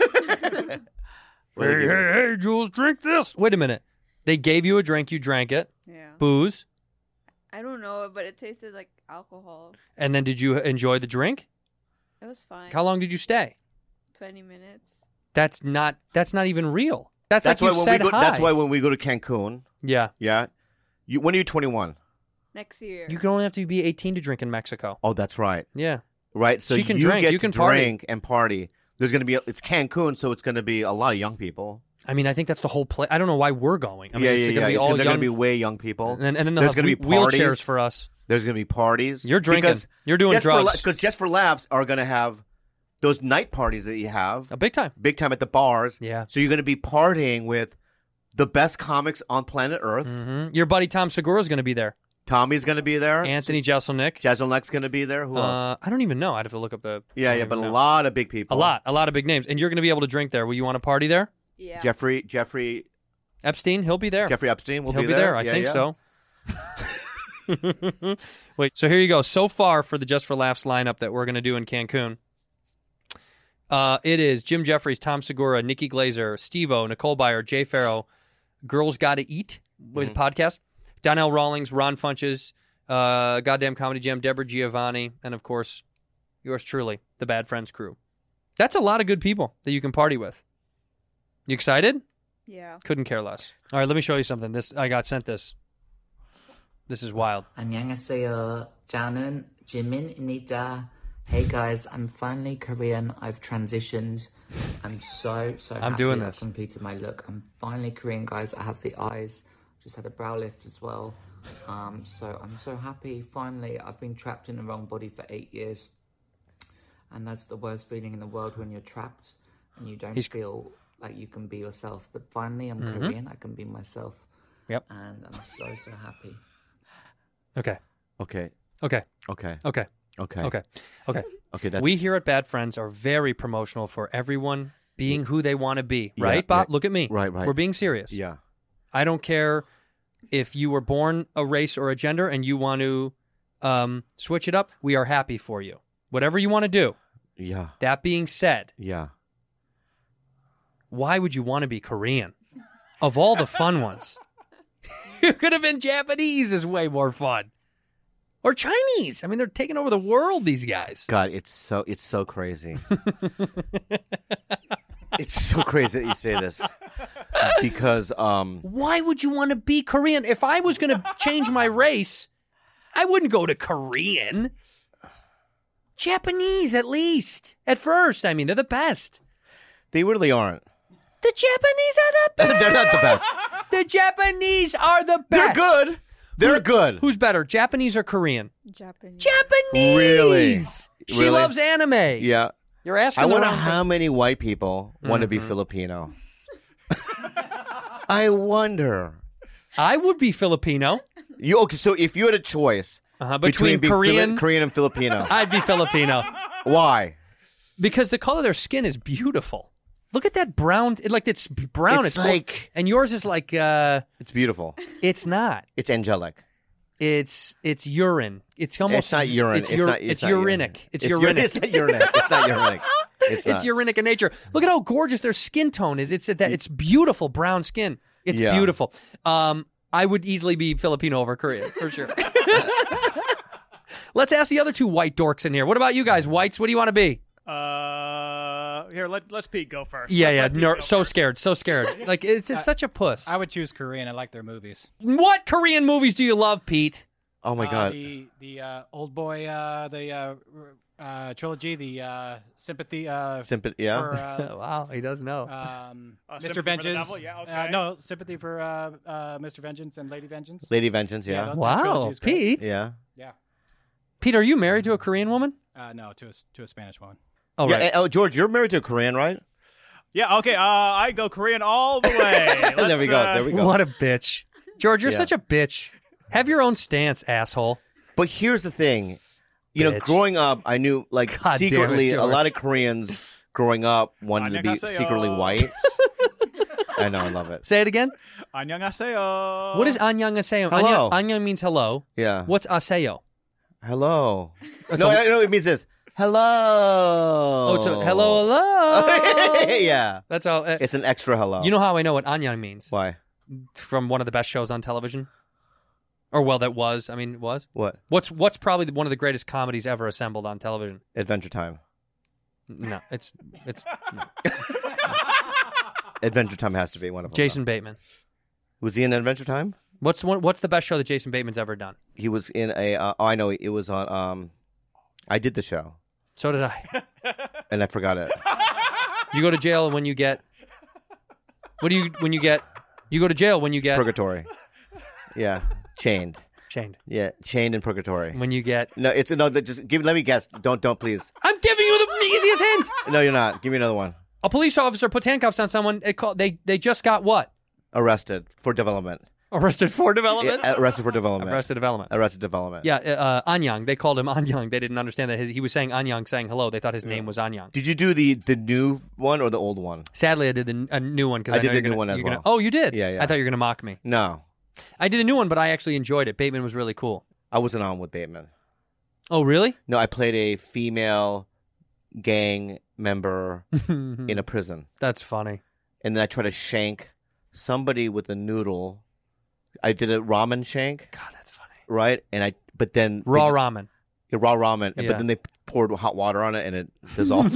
Speaker 1: Hey, Jules, drink this. Wait a minute. They gave you a drink, you drank it.
Speaker 7: Yeah.
Speaker 1: Booze.
Speaker 7: I don't know, but it tasted like alcohol.
Speaker 1: And then did you enjoy the drink?
Speaker 7: It was fine.
Speaker 1: How long did you stay?
Speaker 7: 20 minutes.
Speaker 1: That's not even real. That's like
Speaker 2: why
Speaker 1: you said hi.
Speaker 2: That's why when we go to Cancun.
Speaker 1: Yeah.
Speaker 2: Yeah. When are you 21?
Speaker 7: Next year.
Speaker 1: You can only have to be 18 to drink in Mexico.
Speaker 2: Oh, that's right.
Speaker 1: Yeah.
Speaker 2: Right. So
Speaker 1: you can
Speaker 2: you
Speaker 1: drink.
Speaker 2: get
Speaker 1: You can
Speaker 2: to
Speaker 1: party.
Speaker 2: drink and party. There's going to be it's Cancun, so it's going to be a lot of young people.
Speaker 1: I mean, I think that's the whole play. I don't know why we're going. I mean, it's gonna be all
Speaker 2: They're
Speaker 1: young.
Speaker 2: going to be way young people.
Speaker 1: And then
Speaker 2: there's going to be parties.
Speaker 1: wheelchairs for us.
Speaker 2: There's going to be parties.
Speaker 1: You're drinking. You're doing drugs.
Speaker 2: Because Just for Laughs are going to have those night parties that you have.
Speaker 1: Big time
Speaker 2: at the bars.
Speaker 1: Yeah.
Speaker 2: So you're going to be partying with the best comics on planet Earth.
Speaker 1: Mm-hmm. Your buddy Tom Segura is going to be there.
Speaker 2: Tommy's going to be there.
Speaker 1: Anthony Jeselnik.
Speaker 2: Jeselnik's going to be there. Who else?
Speaker 1: I don't even know. I'd have to look up the.
Speaker 2: Yeah, but a lot of big people.
Speaker 1: A lot of big names. And you're going to be able to drink there. Will you want to party there?
Speaker 7: Yeah.
Speaker 2: Jeffrey
Speaker 1: Epstein, he'll be there.
Speaker 2: Jeffrey Epstein will
Speaker 1: he'll
Speaker 2: be
Speaker 1: be there. I think so. Wait, so here you go. So far for the Just for Laughs lineup that we're going to do in Cancun, it is Jim Jeffries, Tom Segura, Nikki Glazer, Steve-O, Nicole Byer, Jay Farrow, Girls Gotta Eat with the podcast, Donnell Rawlings, Ron Funches, Goddamn Comedy Jam, Deborah Giovanni, and of course, yours truly, the Bad Friends crew. That's a lot of good people that you can party with. You excited?
Speaker 7: Yeah.
Speaker 1: Couldn't care less. All right, let me show you something. I got sent this. This is wild.
Speaker 18: 안녕하세요. 저는 지민입니다. Hey guys, I'm finally Korean. I've transitioned. I'm so
Speaker 1: I'm
Speaker 18: happy
Speaker 1: doing
Speaker 18: I've
Speaker 1: this.
Speaker 18: completed my look. I'm finally Korean, guys. I have the eyes. Just had a brow lift as well. So I'm so happy. Finally, I've been trapped in the wrong body for 8 years. And that's the worst feeling in the world when you're trapped and you don't feel like you can be yourself. But finally, I'm Korean. I can be myself.
Speaker 1: Yep.
Speaker 18: And I'm so happy.
Speaker 1: Okay.
Speaker 2: Okay.
Speaker 1: Okay.
Speaker 2: Okay.
Speaker 1: Okay.
Speaker 2: Okay.
Speaker 1: Okay. Okay.
Speaker 2: Okay. That's...
Speaker 1: We here at Bad Friends are very promotional for everyone being who they want to be.
Speaker 2: Yeah,
Speaker 1: Right, Bob?
Speaker 2: yeah.
Speaker 1: Look at me.
Speaker 2: Right.
Speaker 1: We're being serious.
Speaker 2: Yeah.
Speaker 1: I don't care if you were born a race or a gender and you want to switch it up. We are happy for you. Whatever you want to do.
Speaker 2: Yeah.
Speaker 1: That being said,
Speaker 2: Yeah.
Speaker 1: why would you want to be Korean? Of all the fun ones. You could have been Japanese is way more fun. Or Chinese. I mean, they're taking over the world, these guys.
Speaker 2: God, it's so crazy. It's so crazy that you say this. Because
Speaker 1: why would you want to be Korean? If I was going to change my race, I wouldn't go to Korean. Japanese, at least. At first, I mean, they're the best.
Speaker 2: they really aren't.
Speaker 1: The Japanese are the best.
Speaker 2: They're not the best.
Speaker 1: The Japanese are the
Speaker 2: They're
Speaker 1: best.
Speaker 2: good. They're good.
Speaker 1: Who's better, Japanese or Korean?
Speaker 7: Japanese.
Speaker 1: Japanese.
Speaker 2: Really?
Speaker 1: She
Speaker 2: Really?
Speaker 1: loves anime.
Speaker 2: Yeah.
Speaker 1: You're asking
Speaker 2: I
Speaker 1: the
Speaker 2: wonder
Speaker 1: wrong
Speaker 2: how many white people want to be Filipino. I wonder.
Speaker 1: I would be Filipino.
Speaker 2: Okay, so if you had a choice
Speaker 1: between
Speaker 2: being
Speaker 1: Korean-
Speaker 2: Korean and Filipino,
Speaker 1: I'd be Filipino.
Speaker 2: why?
Speaker 1: Because the color of their skin is beautiful. Look at that brown. It's brown.
Speaker 2: It's like-
Speaker 1: and yours is like.
Speaker 2: It's beautiful.
Speaker 1: It's not.
Speaker 2: It's angelic.
Speaker 1: It's urine. It's almost.
Speaker 2: It's not urine.
Speaker 1: It's,
Speaker 2: It's
Speaker 1: ur-
Speaker 2: not-
Speaker 1: it's
Speaker 2: it's not
Speaker 1: urinic. It's
Speaker 2: It's
Speaker 1: urinic.
Speaker 2: It's not urinic. It's not urinic. It's not.
Speaker 1: It's urinic in nature. Look at how gorgeous their skin tone is. It's beautiful brown skin. It's
Speaker 2: Yeah.
Speaker 1: beautiful. I would easily be Filipino over Korean for sure. Let's ask the other two white dorks in here. What about you guys, whites? What do you want to be?
Speaker 19: Here, let's Pete go first.
Speaker 1: Yeah,
Speaker 19: Let's
Speaker 1: yeah.
Speaker 19: let Pete
Speaker 1: No,
Speaker 19: go
Speaker 1: so
Speaker 19: first.
Speaker 1: scared. Like it's such a puss.
Speaker 20: I would choose Korean. I like their movies.
Speaker 1: What Korean movies do you love, Pete?
Speaker 2: Oh my God.
Speaker 20: The Old Boy, the trilogy, the Sympathy.
Speaker 2: Sympathy, yeah.
Speaker 20: For,
Speaker 1: wow, he does know.
Speaker 19: Sympathy
Speaker 20: Mr.
Speaker 19: for the
Speaker 20: Vengeance.
Speaker 19: Devil? Yeah, okay.
Speaker 20: No, Sympathy for Mr. Vengeance and Lady Vengeance.
Speaker 2: Lady Vengeance, yeah.
Speaker 20: that
Speaker 1: Wow,
Speaker 20: trilogy is great.
Speaker 1: Pete.
Speaker 2: Yeah.
Speaker 20: Yeah.
Speaker 1: Pete, are you married to a Korean woman?
Speaker 20: No, to a Spanish one.
Speaker 1: Oh,
Speaker 2: Yeah,
Speaker 1: right.
Speaker 2: oh, George, you're married to a Korean, right?
Speaker 19: Yeah, okay. I go Korean all the way.
Speaker 2: There we go. There we go.
Speaker 1: What a bitch. George, you're
Speaker 2: Yeah.
Speaker 1: such a bitch. Have your own stance, asshole.
Speaker 2: But here's the thing. You know,
Speaker 1: Bitch.
Speaker 2: growing up, I knew, like,
Speaker 1: God damn it,
Speaker 2: secretly, a
Speaker 1: George.
Speaker 2: lot of Koreans growing up wanted to be
Speaker 19: 안녕하세요.
Speaker 2: secretly white. I know, I love it.
Speaker 1: Say it again.
Speaker 19: 안녕하세요.
Speaker 1: What is annyeonghaseyo?
Speaker 2: Hello.
Speaker 1: Annyeong means hello.
Speaker 2: Yeah.
Speaker 1: What's aseyo?
Speaker 2: Hello.
Speaker 1: It's
Speaker 2: No,
Speaker 1: a-
Speaker 2: no, it means this. Hello.
Speaker 1: Oh, it's a hello, hello.
Speaker 2: Yeah.
Speaker 1: That's all.
Speaker 2: It's an extra hello.
Speaker 1: You know how I know what annyeong means?
Speaker 2: Why?
Speaker 1: From one of the best shows on television. Or well, that was. I mean, it was.
Speaker 2: What?
Speaker 1: What's probably one of the greatest comedies ever assembled on television?
Speaker 2: Adventure Time.
Speaker 1: No, it's no.
Speaker 2: Adventure Time has to be one of them.
Speaker 1: Jason Bateman.
Speaker 2: Was he in Adventure Time?
Speaker 1: What's the best show that Jason Bateman's ever done?
Speaker 2: He was in a. Oh, I know. It was on. I did the show,
Speaker 1: So did I.
Speaker 2: and I forgot it.
Speaker 1: You go to jail when you get. What do you when you get? You go to jail when you get
Speaker 2: Purgatory. Yeah, chained.
Speaker 1: chained.
Speaker 2: Yeah, chained in purgatory.
Speaker 1: When you get.
Speaker 2: No, it's no. Just give. Let me guess. Don't please.
Speaker 1: I'm giving you the easiest hint.
Speaker 2: No, you're not. Give me another one.
Speaker 1: A police officer puts handcuffs on someone. They just got what?
Speaker 2: Arrested for development.
Speaker 1: Arrested for development.
Speaker 2: Yeah, arrested for development.
Speaker 1: Arrested development.
Speaker 2: Arrested development.
Speaker 1: Yeah, Anyang. They called him Anyang. They didn't understand that he was saying Anyang, saying hello. They thought his name was Anyang.
Speaker 2: Did you do the new one or the old one?
Speaker 1: Sadly, I did a new one because
Speaker 2: I did the new one as well.
Speaker 1: Oh, you did?
Speaker 2: Yeah, yeah.
Speaker 1: I thought you were going to mock me.
Speaker 2: No,
Speaker 1: I did a new one, but I actually enjoyed it. Bateman was really cool.
Speaker 2: I wasn't on with Bateman.
Speaker 1: Oh, really?
Speaker 2: No, I played a female gang member in a prison.
Speaker 1: That's funny.
Speaker 2: And then I tried to shank somebody with a noodle. I did a ramen shank.
Speaker 1: God, that's funny.
Speaker 2: Right? But then
Speaker 1: Raw ramen.
Speaker 2: Yeah, raw ramen.
Speaker 1: Yeah.
Speaker 2: But then they poured hot water on it and it dissolved.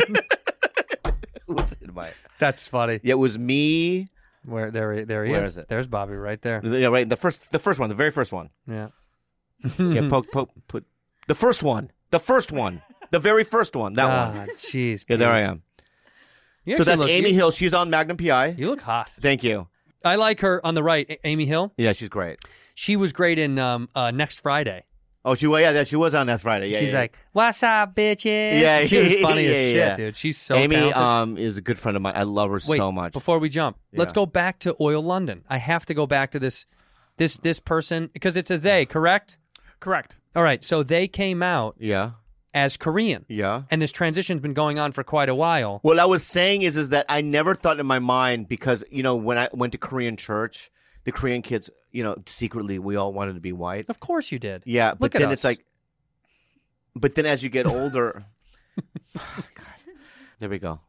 Speaker 2: What's in my...
Speaker 1: That's funny.
Speaker 2: Yeah, it was me.
Speaker 1: Where there he
Speaker 2: Where
Speaker 1: is.
Speaker 2: is it?
Speaker 1: There's Bobby right there.
Speaker 2: Yeah, right. The first one, the very first one.
Speaker 1: Yeah.
Speaker 2: Yeah, put the first one. The first one. The very first one. That one.
Speaker 1: Jeez.
Speaker 2: Yeah, there I
Speaker 1: Pete.
Speaker 2: am.
Speaker 1: You
Speaker 2: So
Speaker 1: actually
Speaker 2: that's
Speaker 1: look-
Speaker 2: Amy
Speaker 1: you-
Speaker 2: Hill. She's on Magnum PI.
Speaker 1: You look hot.
Speaker 2: Thank you.
Speaker 1: I like her on the right, Amy Hill.
Speaker 2: Yeah, she's great.
Speaker 1: She was great in Next Friday.
Speaker 2: Oh, she was on Next Friday. Yeah,
Speaker 1: She's
Speaker 2: yeah,
Speaker 1: like, "What's up, bitches?"
Speaker 2: yeah,
Speaker 1: She was funny as
Speaker 2: yeah,
Speaker 1: shit,
Speaker 2: yeah.
Speaker 1: dude. She's so
Speaker 2: Amy
Speaker 1: talented.
Speaker 2: is a good friend of mine. I love her
Speaker 1: Wait,
Speaker 2: so much.
Speaker 1: Before we jump, let's
Speaker 2: Yeah.
Speaker 1: go back to Oil London. I have to go back to this person because it's a they, correct?
Speaker 19: Correct.
Speaker 1: All right, so they came out
Speaker 2: Yeah.
Speaker 1: as Korean.
Speaker 2: Yeah.
Speaker 1: And this transition's been going on for quite a while.
Speaker 2: What I was saying is that I never thought in my mind because, when I went to Korean church, the Korean kids, secretly we all wanted to be white.
Speaker 1: Of course you did.
Speaker 2: Yeah, but
Speaker 1: Look at
Speaker 2: then
Speaker 1: us.
Speaker 2: it's like, but then as you get older, God, there we go.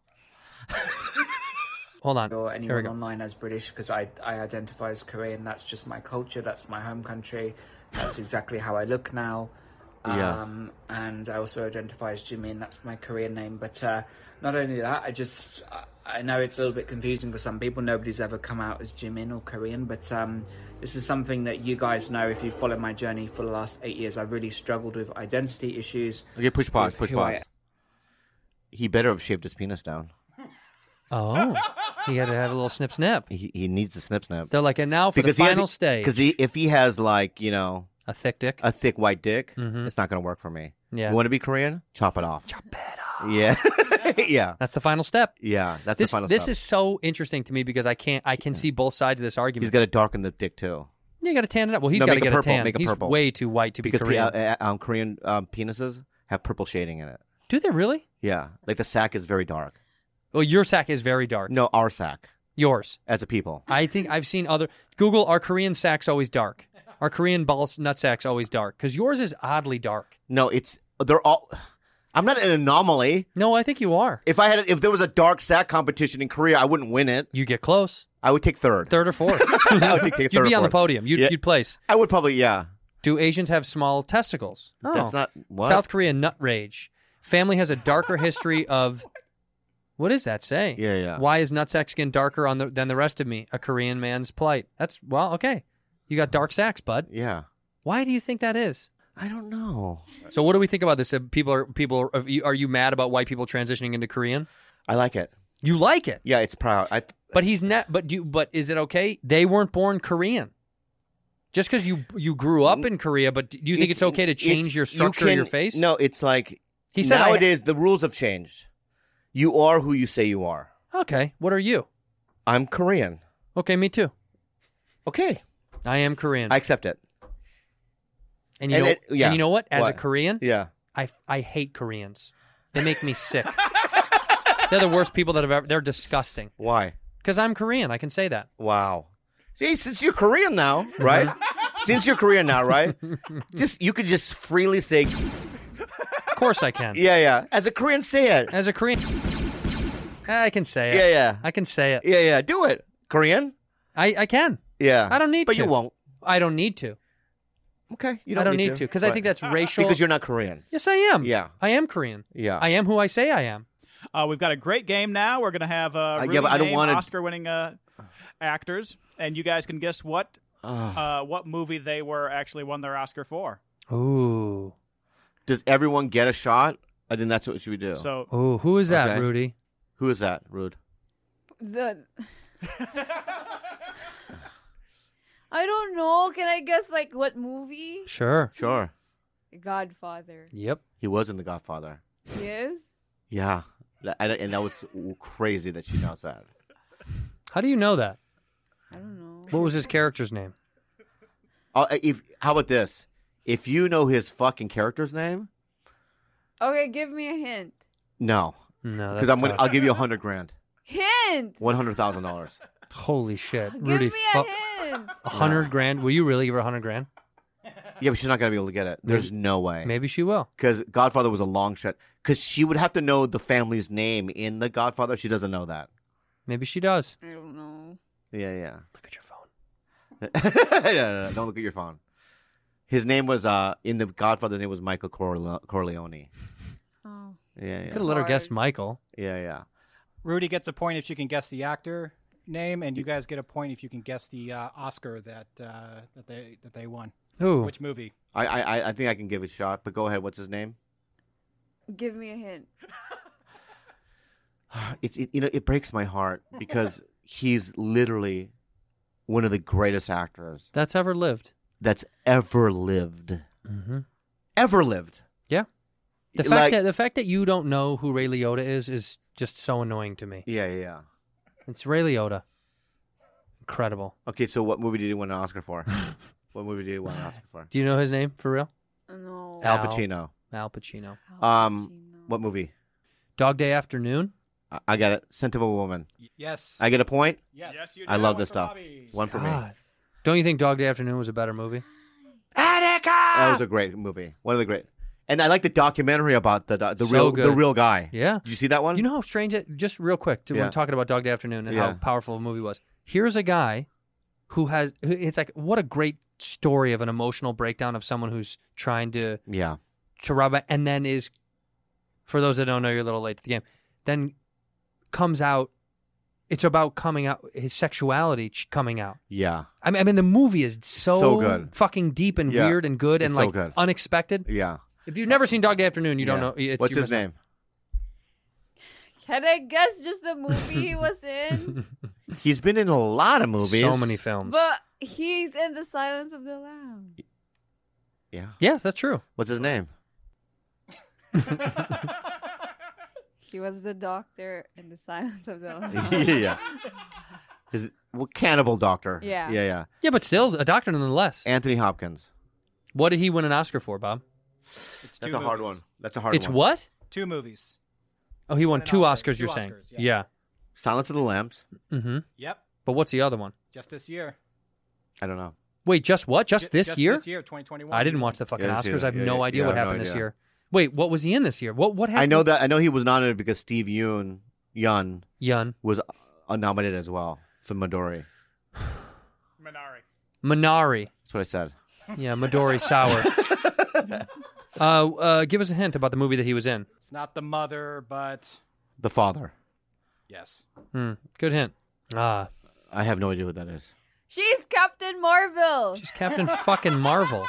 Speaker 1: Hold on.
Speaker 18: Or
Speaker 1: Here we
Speaker 18: anyone
Speaker 1: go.
Speaker 18: online as British because I identify as Korean. That's just my culture. That's my home country. That's exactly how I look now.
Speaker 2: Yeah.
Speaker 18: And I also identify as Jimin. That's my Korean name. But not only that, I know it's a little bit confusing for some people. Nobody's ever come out as Jimin or Korean. But this is something that you guys know if you've followed my journey for the last 8 years. I've really struggled with identity issues.
Speaker 2: Okay, push pause.
Speaker 18: with who I-
Speaker 2: He better have shaved his penis down.
Speaker 1: Oh, he had to have a little snip snip.
Speaker 2: He needs the snip snip.
Speaker 1: They're like, and now for the final stage.
Speaker 2: Because if he has like
Speaker 1: a thick dick,
Speaker 2: a thick white dick,
Speaker 1: Mhm.
Speaker 2: it's not going to work for me.
Speaker 1: Yeah.
Speaker 2: You want to be Korean? Chop it off. Chop it off. Yeah. Yeah.
Speaker 1: That's the final step.
Speaker 2: Yeah. That's
Speaker 1: This,
Speaker 2: the final
Speaker 1: this
Speaker 2: step.
Speaker 1: is so interesting to me because I can see both sides of this argument.
Speaker 2: He's got to darken the dick too.
Speaker 1: You got to tan it up. Well, he's
Speaker 2: No,
Speaker 1: got to
Speaker 2: make it
Speaker 1: get
Speaker 2: purple,
Speaker 1: a tan.
Speaker 2: make it
Speaker 1: He's
Speaker 2: purple.
Speaker 1: way too white to be
Speaker 2: Because
Speaker 1: Korean.
Speaker 2: Korean penises have purple shading in it.
Speaker 1: Do they really?
Speaker 2: Yeah. Like the sack is very dark.
Speaker 1: Well, your sack is very dark.
Speaker 2: No, our sack.
Speaker 1: Yours.
Speaker 2: As a people.
Speaker 1: I think I've seen other. Google, are Korean sacks always dark? Are Korean nut sacks always dark? Because yours is oddly dark.
Speaker 2: No, they're all. I'm not an anomaly.
Speaker 1: No, I think you are.
Speaker 2: If there was a dark sack competition in Korea, I wouldn't win it.
Speaker 1: You get close.
Speaker 2: I would take third.
Speaker 1: Third or fourth.
Speaker 2: I would take third
Speaker 1: You'd
Speaker 2: or
Speaker 1: be on the
Speaker 2: fourth.
Speaker 1: podium. You'd,
Speaker 2: Yeah.
Speaker 1: you'd place.
Speaker 2: I would probably, yeah.
Speaker 1: Do Asians have small testicles? Oh.
Speaker 2: That's not what?
Speaker 1: South Korea nut rage. Family has a darker history of. What does that say?
Speaker 2: Yeah, yeah.
Speaker 1: Why is nutsack skin darker than the rest of me? A Korean man's plight. Okay. You got dark sacks, bud.
Speaker 2: Yeah.
Speaker 1: Why do you think that is?
Speaker 2: I don't know.
Speaker 1: So what do we think about this? Are you mad about white people transitioning into Korean?
Speaker 2: I like it.
Speaker 1: You like it?
Speaker 2: Yeah, it's proud.
Speaker 1: But he's not. But is it okay? They weren't born Korean. Just because you grew up in Korea, but do you think it's okay to change your structure of your face?
Speaker 2: No, it's like
Speaker 1: He said
Speaker 2: nowadays the rules have changed. You are who you say you are.
Speaker 1: Okay. What are you?
Speaker 2: I'm Korean.
Speaker 1: Okay, me too.
Speaker 2: Okay.
Speaker 1: I am Korean.
Speaker 2: I accept it.
Speaker 1: And you know,
Speaker 2: yeah.
Speaker 1: and you know what? As a
Speaker 2: What?
Speaker 1: Korean,
Speaker 2: Yeah.
Speaker 1: I hate Koreans. They make me sick. They're the worst people that have ever. They're disgusting.
Speaker 2: Why?
Speaker 1: Because I'm Korean. I can say that.
Speaker 2: Wow. See, since you're Korean now, right? Since you're Korean now, right? You could just freely say.
Speaker 1: Of course I can.
Speaker 2: Yeah. As a Korean, say it.
Speaker 1: As a Korean, I can say it.
Speaker 2: Yeah.
Speaker 1: I can say it.
Speaker 2: Yeah. Do it. Korean?
Speaker 1: I can.
Speaker 2: Yeah.
Speaker 1: I don't need
Speaker 2: but
Speaker 1: to.
Speaker 2: you won't.
Speaker 1: I don't need to.
Speaker 2: Okay. You
Speaker 1: I don't need to because I think that's racial.
Speaker 2: Because you're not Korean.
Speaker 1: Yes, I am.
Speaker 2: Yeah.
Speaker 1: I am Korean.
Speaker 2: Yeah.
Speaker 1: I am who I say I am.
Speaker 19: We've got a great game now. We're going to have
Speaker 2: yeah, but I don't want to.
Speaker 19: Oscar-winning actors, and you guys can guess what movie they were actually won their Oscar for.
Speaker 1: Ooh.
Speaker 2: Does everyone get a shot? I think that's what should we do.
Speaker 19: So.
Speaker 1: Ooh, who is that,
Speaker 2: Okay.
Speaker 1: Rudy?
Speaker 2: Who is that, Rude?
Speaker 7: I don't know. Can I guess like what movie?
Speaker 1: Sure.
Speaker 7: Godfather.
Speaker 1: Yep.
Speaker 2: He was in The Godfather.
Speaker 7: Yes.
Speaker 2: Yeah. And that was crazy that she knows that.
Speaker 1: How do you know that?
Speaker 7: I don't know.
Speaker 1: What was his character's name?
Speaker 2: How about this? If you know his fucking character's name,
Speaker 7: Okay, give me a hint.
Speaker 2: no,
Speaker 1: No,
Speaker 2: because
Speaker 1: that's
Speaker 2: I'll give you $100,000,
Speaker 7: Hint.
Speaker 2: $100,000.
Speaker 1: Holy shit,
Speaker 7: Give
Speaker 1: Rudy!
Speaker 7: me a hint.
Speaker 1: $100,000? Will you really give her $100,000?
Speaker 2: Yeah, but she's not gonna be able to get it. There's no way.
Speaker 1: Maybe she will.
Speaker 2: Because Godfather was a long shot. Because she would have to know the family's name in The Godfather. She doesn't know that.
Speaker 1: Maybe she does.
Speaker 7: I don't know.
Speaker 2: Yeah.
Speaker 1: Look at your phone.
Speaker 2: No, don't look at your phone. His name was in The Godfather. His name was Michael Corleone.
Speaker 7: Oh.
Speaker 2: Yeah.
Speaker 1: Could have let her guess Michael.
Speaker 2: Yeah.
Speaker 20: Rudy gets a point if you can guess the actor name, and you guys get a point if you can guess the Oscar that they won.
Speaker 1: Ooh.
Speaker 20: Which movie?
Speaker 2: I think I can give it a shot. But go ahead. What's his name?
Speaker 7: Give me a hint.
Speaker 2: It breaks my heart because he's literally one of the greatest actors
Speaker 1: that's ever lived.
Speaker 2: Mm-hmm. Ever lived.
Speaker 1: Yeah. The fact that you don't know who Ray Liotta is just so annoying to me.
Speaker 2: Yeah.
Speaker 1: It's Ray Liotta. Incredible.
Speaker 2: Okay, so what movie did he win an Oscar for? What movie did he win an Oscar for?
Speaker 1: Do you know his name for real?
Speaker 7: No.
Speaker 2: Al Pacino.
Speaker 1: Al Pacino.
Speaker 2: What movie?
Speaker 1: Dog Day Afternoon.
Speaker 2: I got it. Scent of a Woman.
Speaker 20: Yes.
Speaker 2: I get a point?
Speaker 20: Yes.
Speaker 2: I love this stuff. One for me.
Speaker 1: Don't you think Dog Day Afternoon was a better movie?
Speaker 2: That was a great movie. One of the great. And I like the documentary about the
Speaker 1: So good.
Speaker 2: real guy.
Speaker 1: Yeah.
Speaker 2: Did you see that one?
Speaker 1: You know how strange it? Just real quick, when talking about Dog Day Afternoon and how powerful a movie was. Here's a guy who it's like, what a great story of an emotional breakdown of someone who's trying to rob it, and then is, for those that don't know, you're a little late to the game, then comes out. It's about coming out, his sexuality coming out.
Speaker 2: Yeah.
Speaker 1: I mean, the movie is so
Speaker 2: good.
Speaker 1: Fucking deep and weird and good and
Speaker 2: It's so
Speaker 1: like
Speaker 2: good.
Speaker 1: unexpected.
Speaker 2: Yeah.
Speaker 1: If you've never seen Dog Day Afternoon, you don't know.
Speaker 2: What's his name?
Speaker 7: Can I guess just the movie he was in?
Speaker 2: He's been in a lot of movies.
Speaker 1: So many films.
Speaker 7: But he's in The Silence of the Lambs.
Speaker 2: Yeah.
Speaker 1: Yes, that's true.
Speaker 2: What's his name?
Speaker 7: He was the doctor in The Silence of the Lambs.
Speaker 2: Yeah. Cannibal Doctor.
Speaker 7: Yeah.
Speaker 2: Yeah.
Speaker 1: Yeah, but still a doctor nonetheless.
Speaker 2: Anthony Hopkins.
Speaker 1: What did he win an Oscar for, Bob?
Speaker 2: That's a hard one. That's a hard
Speaker 1: It's
Speaker 2: one.
Speaker 1: what?
Speaker 20: 2 movies.
Speaker 1: Oh, he won 2 Oscars, you're
Speaker 20: Two
Speaker 1: saying.
Speaker 20: Oscars,
Speaker 1: Yeah.
Speaker 2: Silence of the Lambs.
Speaker 1: Mm-hmm.
Speaker 20: Yep.
Speaker 1: But what's the other one?
Speaker 20: Just this year.
Speaker 2: I don't know.
Speaker 1: Wait, just what? Just this year?
Speaker 20: This year, 2021.
Speaker 1: I didn't watch the fucking
Speaker 2: Yeah,
Speaker 1: Oscars. I have no
Speaker 2: yeah,
Speaker 1: idea
Speaker 2: yeah,
Speaker 1: what
Speaker 2: I have
Speaker 1: happened
Speaker 2: no
Speaker 1: this
Speaker 2: idea.
Speaker 1: year. Wait, what was he in this year? What happened?
Speaker 2: I know that. I know he was nominated because Steve Yun was nominated as well for Midori.
Speaker 1: Minari.
Speaker 2: That's what I said.
Speaker 1: Yeah, Midori Sour. Give us a hint about the movie that he was in.
Speaker 20: It's not The Mother, but
Speaker 2: The Father.
Speaker 20: yes.
Speaker 1: Good hint.
Speaker 2: I have no idea what that is.
Speaker 7: She's Captain Marvel.
Speaker 1: She's Captain fucking Marvel.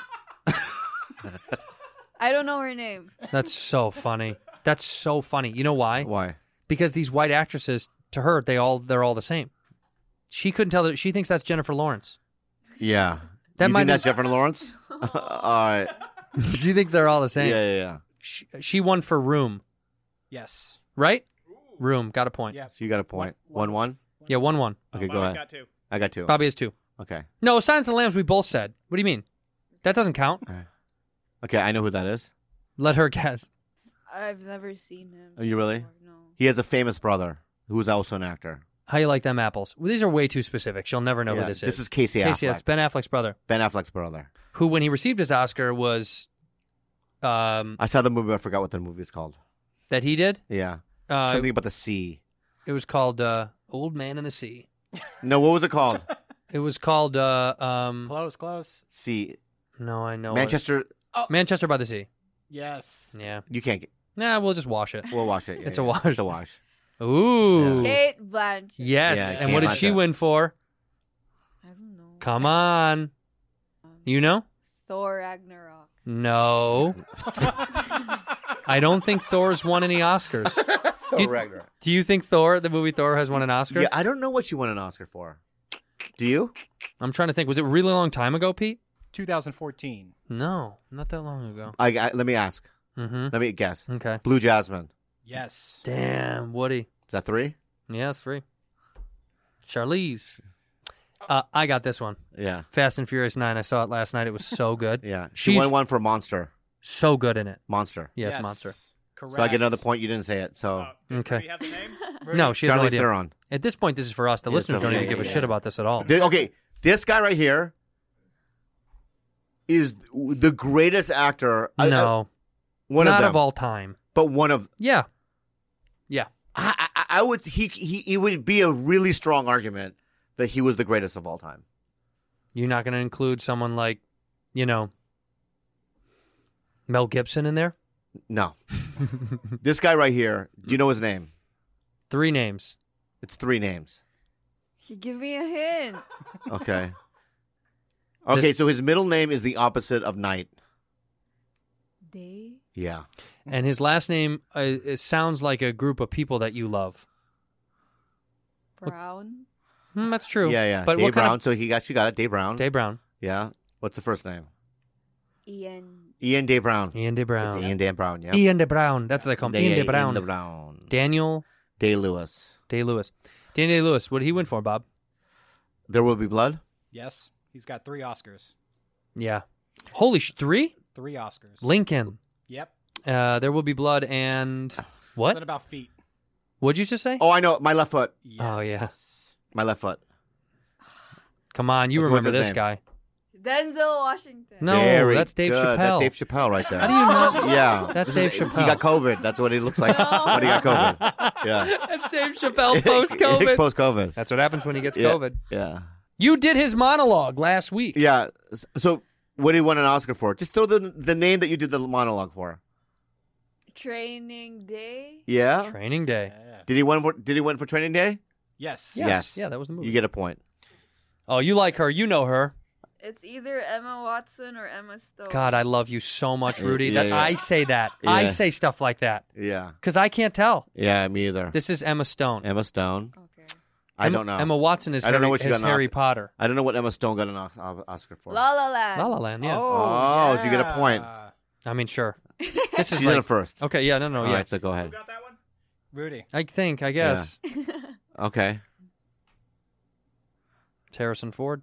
Speaker 7: I don't know her name.
Speaker 1: That's so funny. That's so funny. You know why?
Speaker 2: Why?
Speaker 1: Because these white actresses, to her, they're all the same. She couldn't tell that. She thinks that's Jennifer Lawrence.
Speaker 2: Yeah.
Speaker 1: That
Speaker 2: you
Speaker 1: might
Speaker 2: think that's Jennifer Lawrence? All right.
Speaker 1: She thinks they're all the same.
Speaker 2: Yeah.
Speaker 1: She won for Room,
Speaker 20: Yes.
Speaker 1: right? Room got a point.
Speaker 20: Yeah.
Speaker 2: So you got a point. 1-1?
Speaker 1: Yeah, 1-1.
Speaker 2: Okay, go
Speaker 19: Bobby's
Speaker 2: ahead.
Speaker 19: got 2.
Speaker 2: I got 2.
Speaker 1: Bobby has 2.
Speaker 2: Okay.
Speaker 1: No, Silence of the Lambs. We both said. What do you mean? That doesn't count.
Speaker 2: Okay, I know who that is.
Speaker 1: Let her guess.
Speaker 7: I've never seen him.
Speaker 2: Are you really?
Speaker 7: No.
Speaker 2: He has a famous brother who's also an actor.
Speaker 1: How you like them apples? Well, these are way too specific. She'll never know
Speaker 2: Yeah,
Speaker 1: who this is.
Speaker 2: this is Casey
Speaker 1: Casey,
Speaker 2: Affleck.
Speaker 1: it's Ben Affleck's brother.
Speaker 2: Ben Affleck's brother.
Speaker 1: Who, when he received his Oscar, was
Speaker 2: I saw the movie. I forgot what the movie is called.
Speaker 1: that he did.
Speaker 2: Yeah. Something about the sea.
Speaker 1: It was called Old Man in the Sea.
Speaker 2: No, what was it called?
Speaker 1: It was called
Speaker 20: Close.
Speaker 2: Sea.
Speaker 1: No, I know.
Speaker 2: Manchester.
Speaker 1: Manchester by the Sea.
Speaker 20: Yes.
Speaker 1: Yeah.
Speaker 2: You can't get.
Speaker 1: Nah, we'll just wash it.
Speaker 2: We'll wash it. Yeah,
Speaker 1: It's
Speaker 2: yeah.
Speaker 1: a wash.
Speaker 2: It's a wash.
Speaker 1: Ooh.
Speaker 7: Kate Blanchett.
Speaker 1: Yes.
Speaker 2: Yeah,
Speaker 1: and what
Speaker 2: Kate
Speaker 1: did she
Speaker 2: Blanchett.
Speaker 1: win for?
Speaker 7: I don't know.
Speaker 1: Come on. You know?
Speaker 7: Thor Ragnarok.
Speaker 1: No. I don't think Thor's won any Oscars.
Speaker 2: Ragnarok.
Speaker 1: Do you think Thor, the movie Thor, has won an Oscar?
Speaker 2: Yeah, I don't know what she won an Oscar for. Do you?
Speaker 1: I'm trying to think. Was it a really long time ago, Pete?
Speaker 20: 2014.
Speaker 1: No, not that long ago.
Speaker 2: Let me ask.
Speaker 1: Mm-hmm.
Speaker 2: Let me guess.
Speaker 1: Okay.
Speaker 2: Blue Jasmine.
Speaker 20: Yes.
Speaker 1: Damn, Woody.
Speaker 2: Is that 3?
Speaker 1: Yeah, it's 3. Charlize. I got this one.
Speaker 2: Yeah.
Speaker 1: Fast and Furious 9. I saw it last night. It was so good.
Speaker 2: Yeah. She won one for Monster.
Speaker 1: So good in it.
Speaker 2: Monster.
Speaker 1: Yes, Monster.
Speaker 20: Correct.
Speaker 2: So I get another point. You didn't say it. So
Speaker 1: Okay.
Speaker 19: Do you have the name?
Speaker 1: No, she has no
Speaker 2: Charlize
Speaker 1: idea.
Speaker 2: Theron.
Speaker 1: At this point, this is for us. The
Speaker 2: Yeah,
Speaker 1: listeners
Speaker 2: so-
Speaker 1: don't
Speaker 2: yeah,
Speaker 1: even give a
Speaker 2: yeah,
Speaker 1: shit
Speaker 2: yeah.
Speaker 1: about this at all.
Speaker 2: Okay, this guy right here is the greatest actor.
Speaker 1: No.
Speaker 2: One
Speaker 1: Not
Speaker 2: of them,
Speaker 1: of all time.
Speaker 2: but one of.
Speaker 1: Yeah. Yeah.
Speaker 2: I would. He would be a really strong argument that he was the greatest of all time.
Speaker 1: You're not going to include someone like, Mel Gibson in there?
Speaker 2: No. This guy right here. Do you know his name?
Speaker 1: 3 names.
Speaker 2: It's 3 names.
Speaker 7: Give me a hint.
Speaker 2: Okay. Okay, so his middle name is the opposite of Knight.
Speaker 7: Day.
Speaker 2: Yeah.
Speaker 1: And his last name it sounds like a group of people that you love.
Speaker 7: Brown.
Speaker 1: That's true.
Speaker 2: Yeah, yeah.
Speaker 1: But
Speaker 2: Dave
Speaker 1: what kind
Speaker 2: Brown.
Speaker 1: of...
Speaker 2: So she got it. Dave Brown.
Speaker 1: Dave Brown.
Speaker 2: Yeah. What's the first name?
Speaker 7: Ian
Speaker 2: Dave Brown.
Speaker 1: Ian De Brown.
Speaker 2: It's Ian Dan Brown. Yeah.
Speaker 1: Ian De Brown. That's what they call him. Ian De Brown.
Speaker 2: Ian De Brown.
Speaker 1: Daniel
Speaker 2: Day-Lewis.
Speaker 1: Day-Lewis. Daniel Day-Lewis. What did he win for, Bob?
Speaker 2: There Will Be Blood.
Speaker 20: Yes. He's got 3 Oscars.
Speaker 1: Yeah. Holy 3?
Speaker 20: 3 Oscars.
Speaker 1: Lincoln.
Speaker 20: Yep.
Speaker 1: There Will Be Blood and what?
Speaker 20: Something about feet.
Speaker 1: What'd you just say?
Speaker 2: Oh, I know. My left foot.
Speaker 20: Yes.
Speaker 1: Oh, yeah.
Speaker 2: My left foot.
Speaker 1: Come on. You
Speaker 2: What's
Speaker 1: remember
Speaker 2: his
Speaker 1: this
Speaker 2: name?
Speaker 1: guy.
Speaker 7: Denzel Washington.
Speaker 1: No,
Speaker 2: Very
Speaker 1: that's Dave
Speaker 2: good.
Speaker 1: Chappelle.
Speaker 2: That's Dave Chappelle right there.
Speaker 1: How do you not?
Speaker 2: Yeah.
Speaker 1: That's
Speaker 2: This
Speaker 1: Dave
Speaker 2: is-
Speaker 1: Chappelle.
Speaker 2: He got COVID. That's what he looks like when he got COVID. Yeah.
Speaker 1: That's Dave Chappelle post-COVID.
Speaker 2: Post-COVID.
Speaker 1: That's what happens when he gets
Speaker 2: Yeah.
Speaker 1: COVID.
Speaker 2: Yeah.
Speaker 1: You did his monologue last week.
Speaker 2: Yeah. So what did he win an Oscar for? Just throw the name that you did the monologue for.
Speaker 7: Training Day.
Speaker 2: Yeah.
Speaker 1: Training Day.
Speaker 2: Did he win for Training Day?
Speaker 20: Yes.
Speaker 1: Yes. Yeah, that was the movie.
Speaker 2: You get a point.
Speaker 1: Oh, you like her. You know her.
Speaker 7: It's either Emma Watson or Emma Stone.
Speaker 1: God, I love you so much, Rudy.
Speaker 2: Yeah,
Speaker 1: that
Speaker 2: yeah.
Speaker 1: I say that.
Speaker 2: Yeah.
Speaker 1: I say stuff like that.
Speaker 2: Yeah.
Speaker 1: Because I can't tell.
Speaker 2: Yeah, me either.
Speaker 1: This is Emma Stone.
Speaker 2: Emma Stone.
Speaker 7: Okay.
Speaker 2: I don't know.
Speaker 1: Emma Watson is
Speaker 2: I don't know
Speaker 1: Harry,
Speaker 2: what she
Speaker 1: is
Speaker 2: got an
Speaker 1: Harry
Speaker 2: Oscar.
Speaker 1: Potter.
Speaker 2: I don't know what Emma Stone got an Oscar for.
Speaker 7: La La Land.
Speaker 1: La La Land, yeah.
Speaker 2: Oh, so you get a point.
Speaker 1: I mean, sure. This is
Speaker 2: She's
Speaker 1: like,
Speaker 2: in it first.
Speaker 1: Okay, yeah, no,
Speaker 2: All
Speaker 1: yeah.
Speaker 2: right, so go ahead.
Speaker 20: Rudy.
Speaker 1: I guess.
Speaker 2: Okay.
Speaker 1: It's Harrison Ford.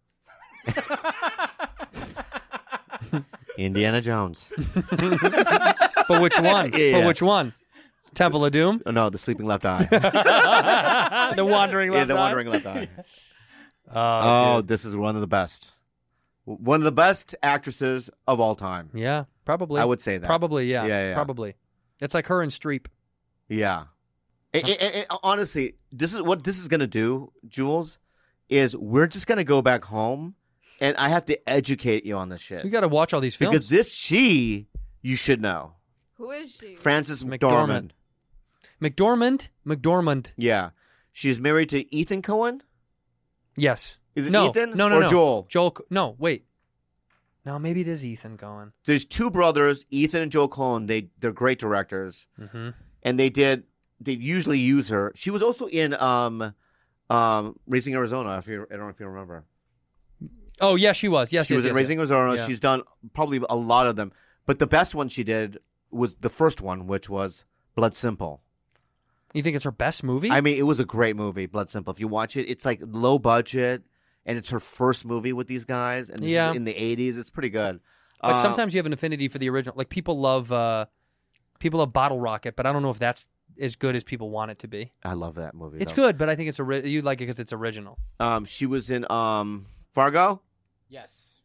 Speaker 2: Indiana Jones.
Speaker 1: But which one?
Speaker 2: Yeah.
Speaker 1: But which one? Temple of Doom?
Speaker 2: Oh, no, the sleeping left eye.
Speaker 1: The wandering left
Speaker 2: Yeah, the
Speaker 1: eye?
Speaker 2: wandering left eye.
Speaker 1: Oh,
Speaker 2: This is one of the best. One of the best actresses of all time.
Speaker 1: Yeah, probably.
Speaker 2: I would say that.
Speaker 1: Probably, yeah.
Speaker 2: Yeah.
Speaker 1: Probably. It's like her and Streep.
Speaker 2: Yeah. And honestly, this is what this is going to do, Jules, is we're just going to go back home and I have to educate you on this shit.
Speaker 1: You got to watch all these films.
Speaker 2: Because you should know.
Speaker 7: Who is she?
Speaker 2: Frances McDormand.
Speaker 1: McDormand.
Speaker 2: Yeah. She's married to Ethan Coen?
Speaker 1: Yes.
Speaker 2: Is it
Speaker 1: no,
Speaker 2: Ethan
Speaker 1: no,
Speaker 2: or
Speaker 1: no.
Speaker 2: Joel?
Speaker 1: No, wait. No, maybe it is Ethan Coen.
Speaker 2: There's 2 brothers, Ethan and Joel Coen. They're great directors.
Speaker 1: Mm-hmm.
Speaker 2: And they usually use her. She was also in Raising Arizona, I don't know if you remember.
Speaker 1: Oh, yeah, she was. Yes,
Speaker 2: she was in Raising Arizona.
Speaker 1: Yeah.
Speaker 2: She's done probably a lot of them. But the best one she did was the first one, which was Blood Simple.
Speaker 1: You think it's her best movie?
Speaker 2: I mean, it was a great movie, Blood Simple. If you watch it, it's like low budget. and it's her first movie with these guys, and this
Speaker 1: Yeah.
Speaker 2: is in the 80s. It's pretty good.
Speaker 1: But sometimes you have an affinity for the original. Like people love Bottle Rocket, but I don't know if that's as good as people want it to be.
Speaker 2: I love that movie.
Speaker 1: It's
Speaker 2: though.
Speaker 1: good, but I think it's you like it because it's original.
Speaker 2: She was in Fargo.
Speaker 20: Yes.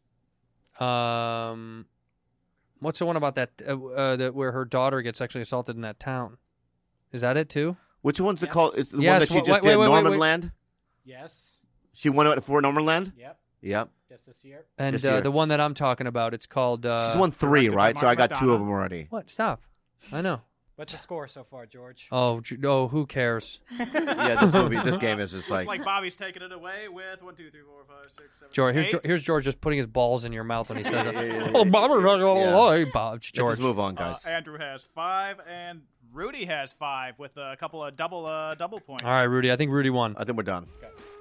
Speaker 1: What's the one about that where her daughter gets sexually assaulted in that town? Is that it too?
Speaker 2: Which one's it called? It's the
Speaker 1: Yes,
Speaker 2: one that she
Speaker 1: wait,
Speaker 2: just
Speaker 1: wait,
Speaker 2: did,
Speaker 1: wait,
Speaker 2: Norman
Speaker 1: wait.
Speaker 2: Land.
Speaker 20: Yes.
Speaker 2: She won it for Norman Land.
Speaker 20: Yep.
Speaker 2: Yep.
Speaker 20: Just this year.
Speaker 1: And
Speaker 2: This year.
Speaker 1: the one that I'm talking about, it's called.
Speaker 2: She's won 3, right? So I got 2 of them already.
Speaker 1: What? Stop. I know.
Speaker 20: What's the score so far, George?
Speaker 1: Oh, who cares?
Speaker 2: Yeah, this game is just
Speaker 19: Looks like Bobby's taking it away with 1, 2, 3, 4, 5, 6, 7,
Speaker 1: George,
Speaker 19: 8.
Speaker 1: here's George just putting his balls in your mouth when he says it.
Speaker 2: Yeah.
Speaker 1: Oh, Bob,
Speaker 2: Yeah.
Speaker 1: Bob,
Speaker 2: Let's
Speaker 1: George.
Speaker 2: just move on, guys.
Speaker 19: Andrew has 5, and Rudy has 5 with a couple of double points.
Speaker 1: All right, Rudy. I think Rudy won.
Speaker 2: I think we're done.
Speaker 19: Okay.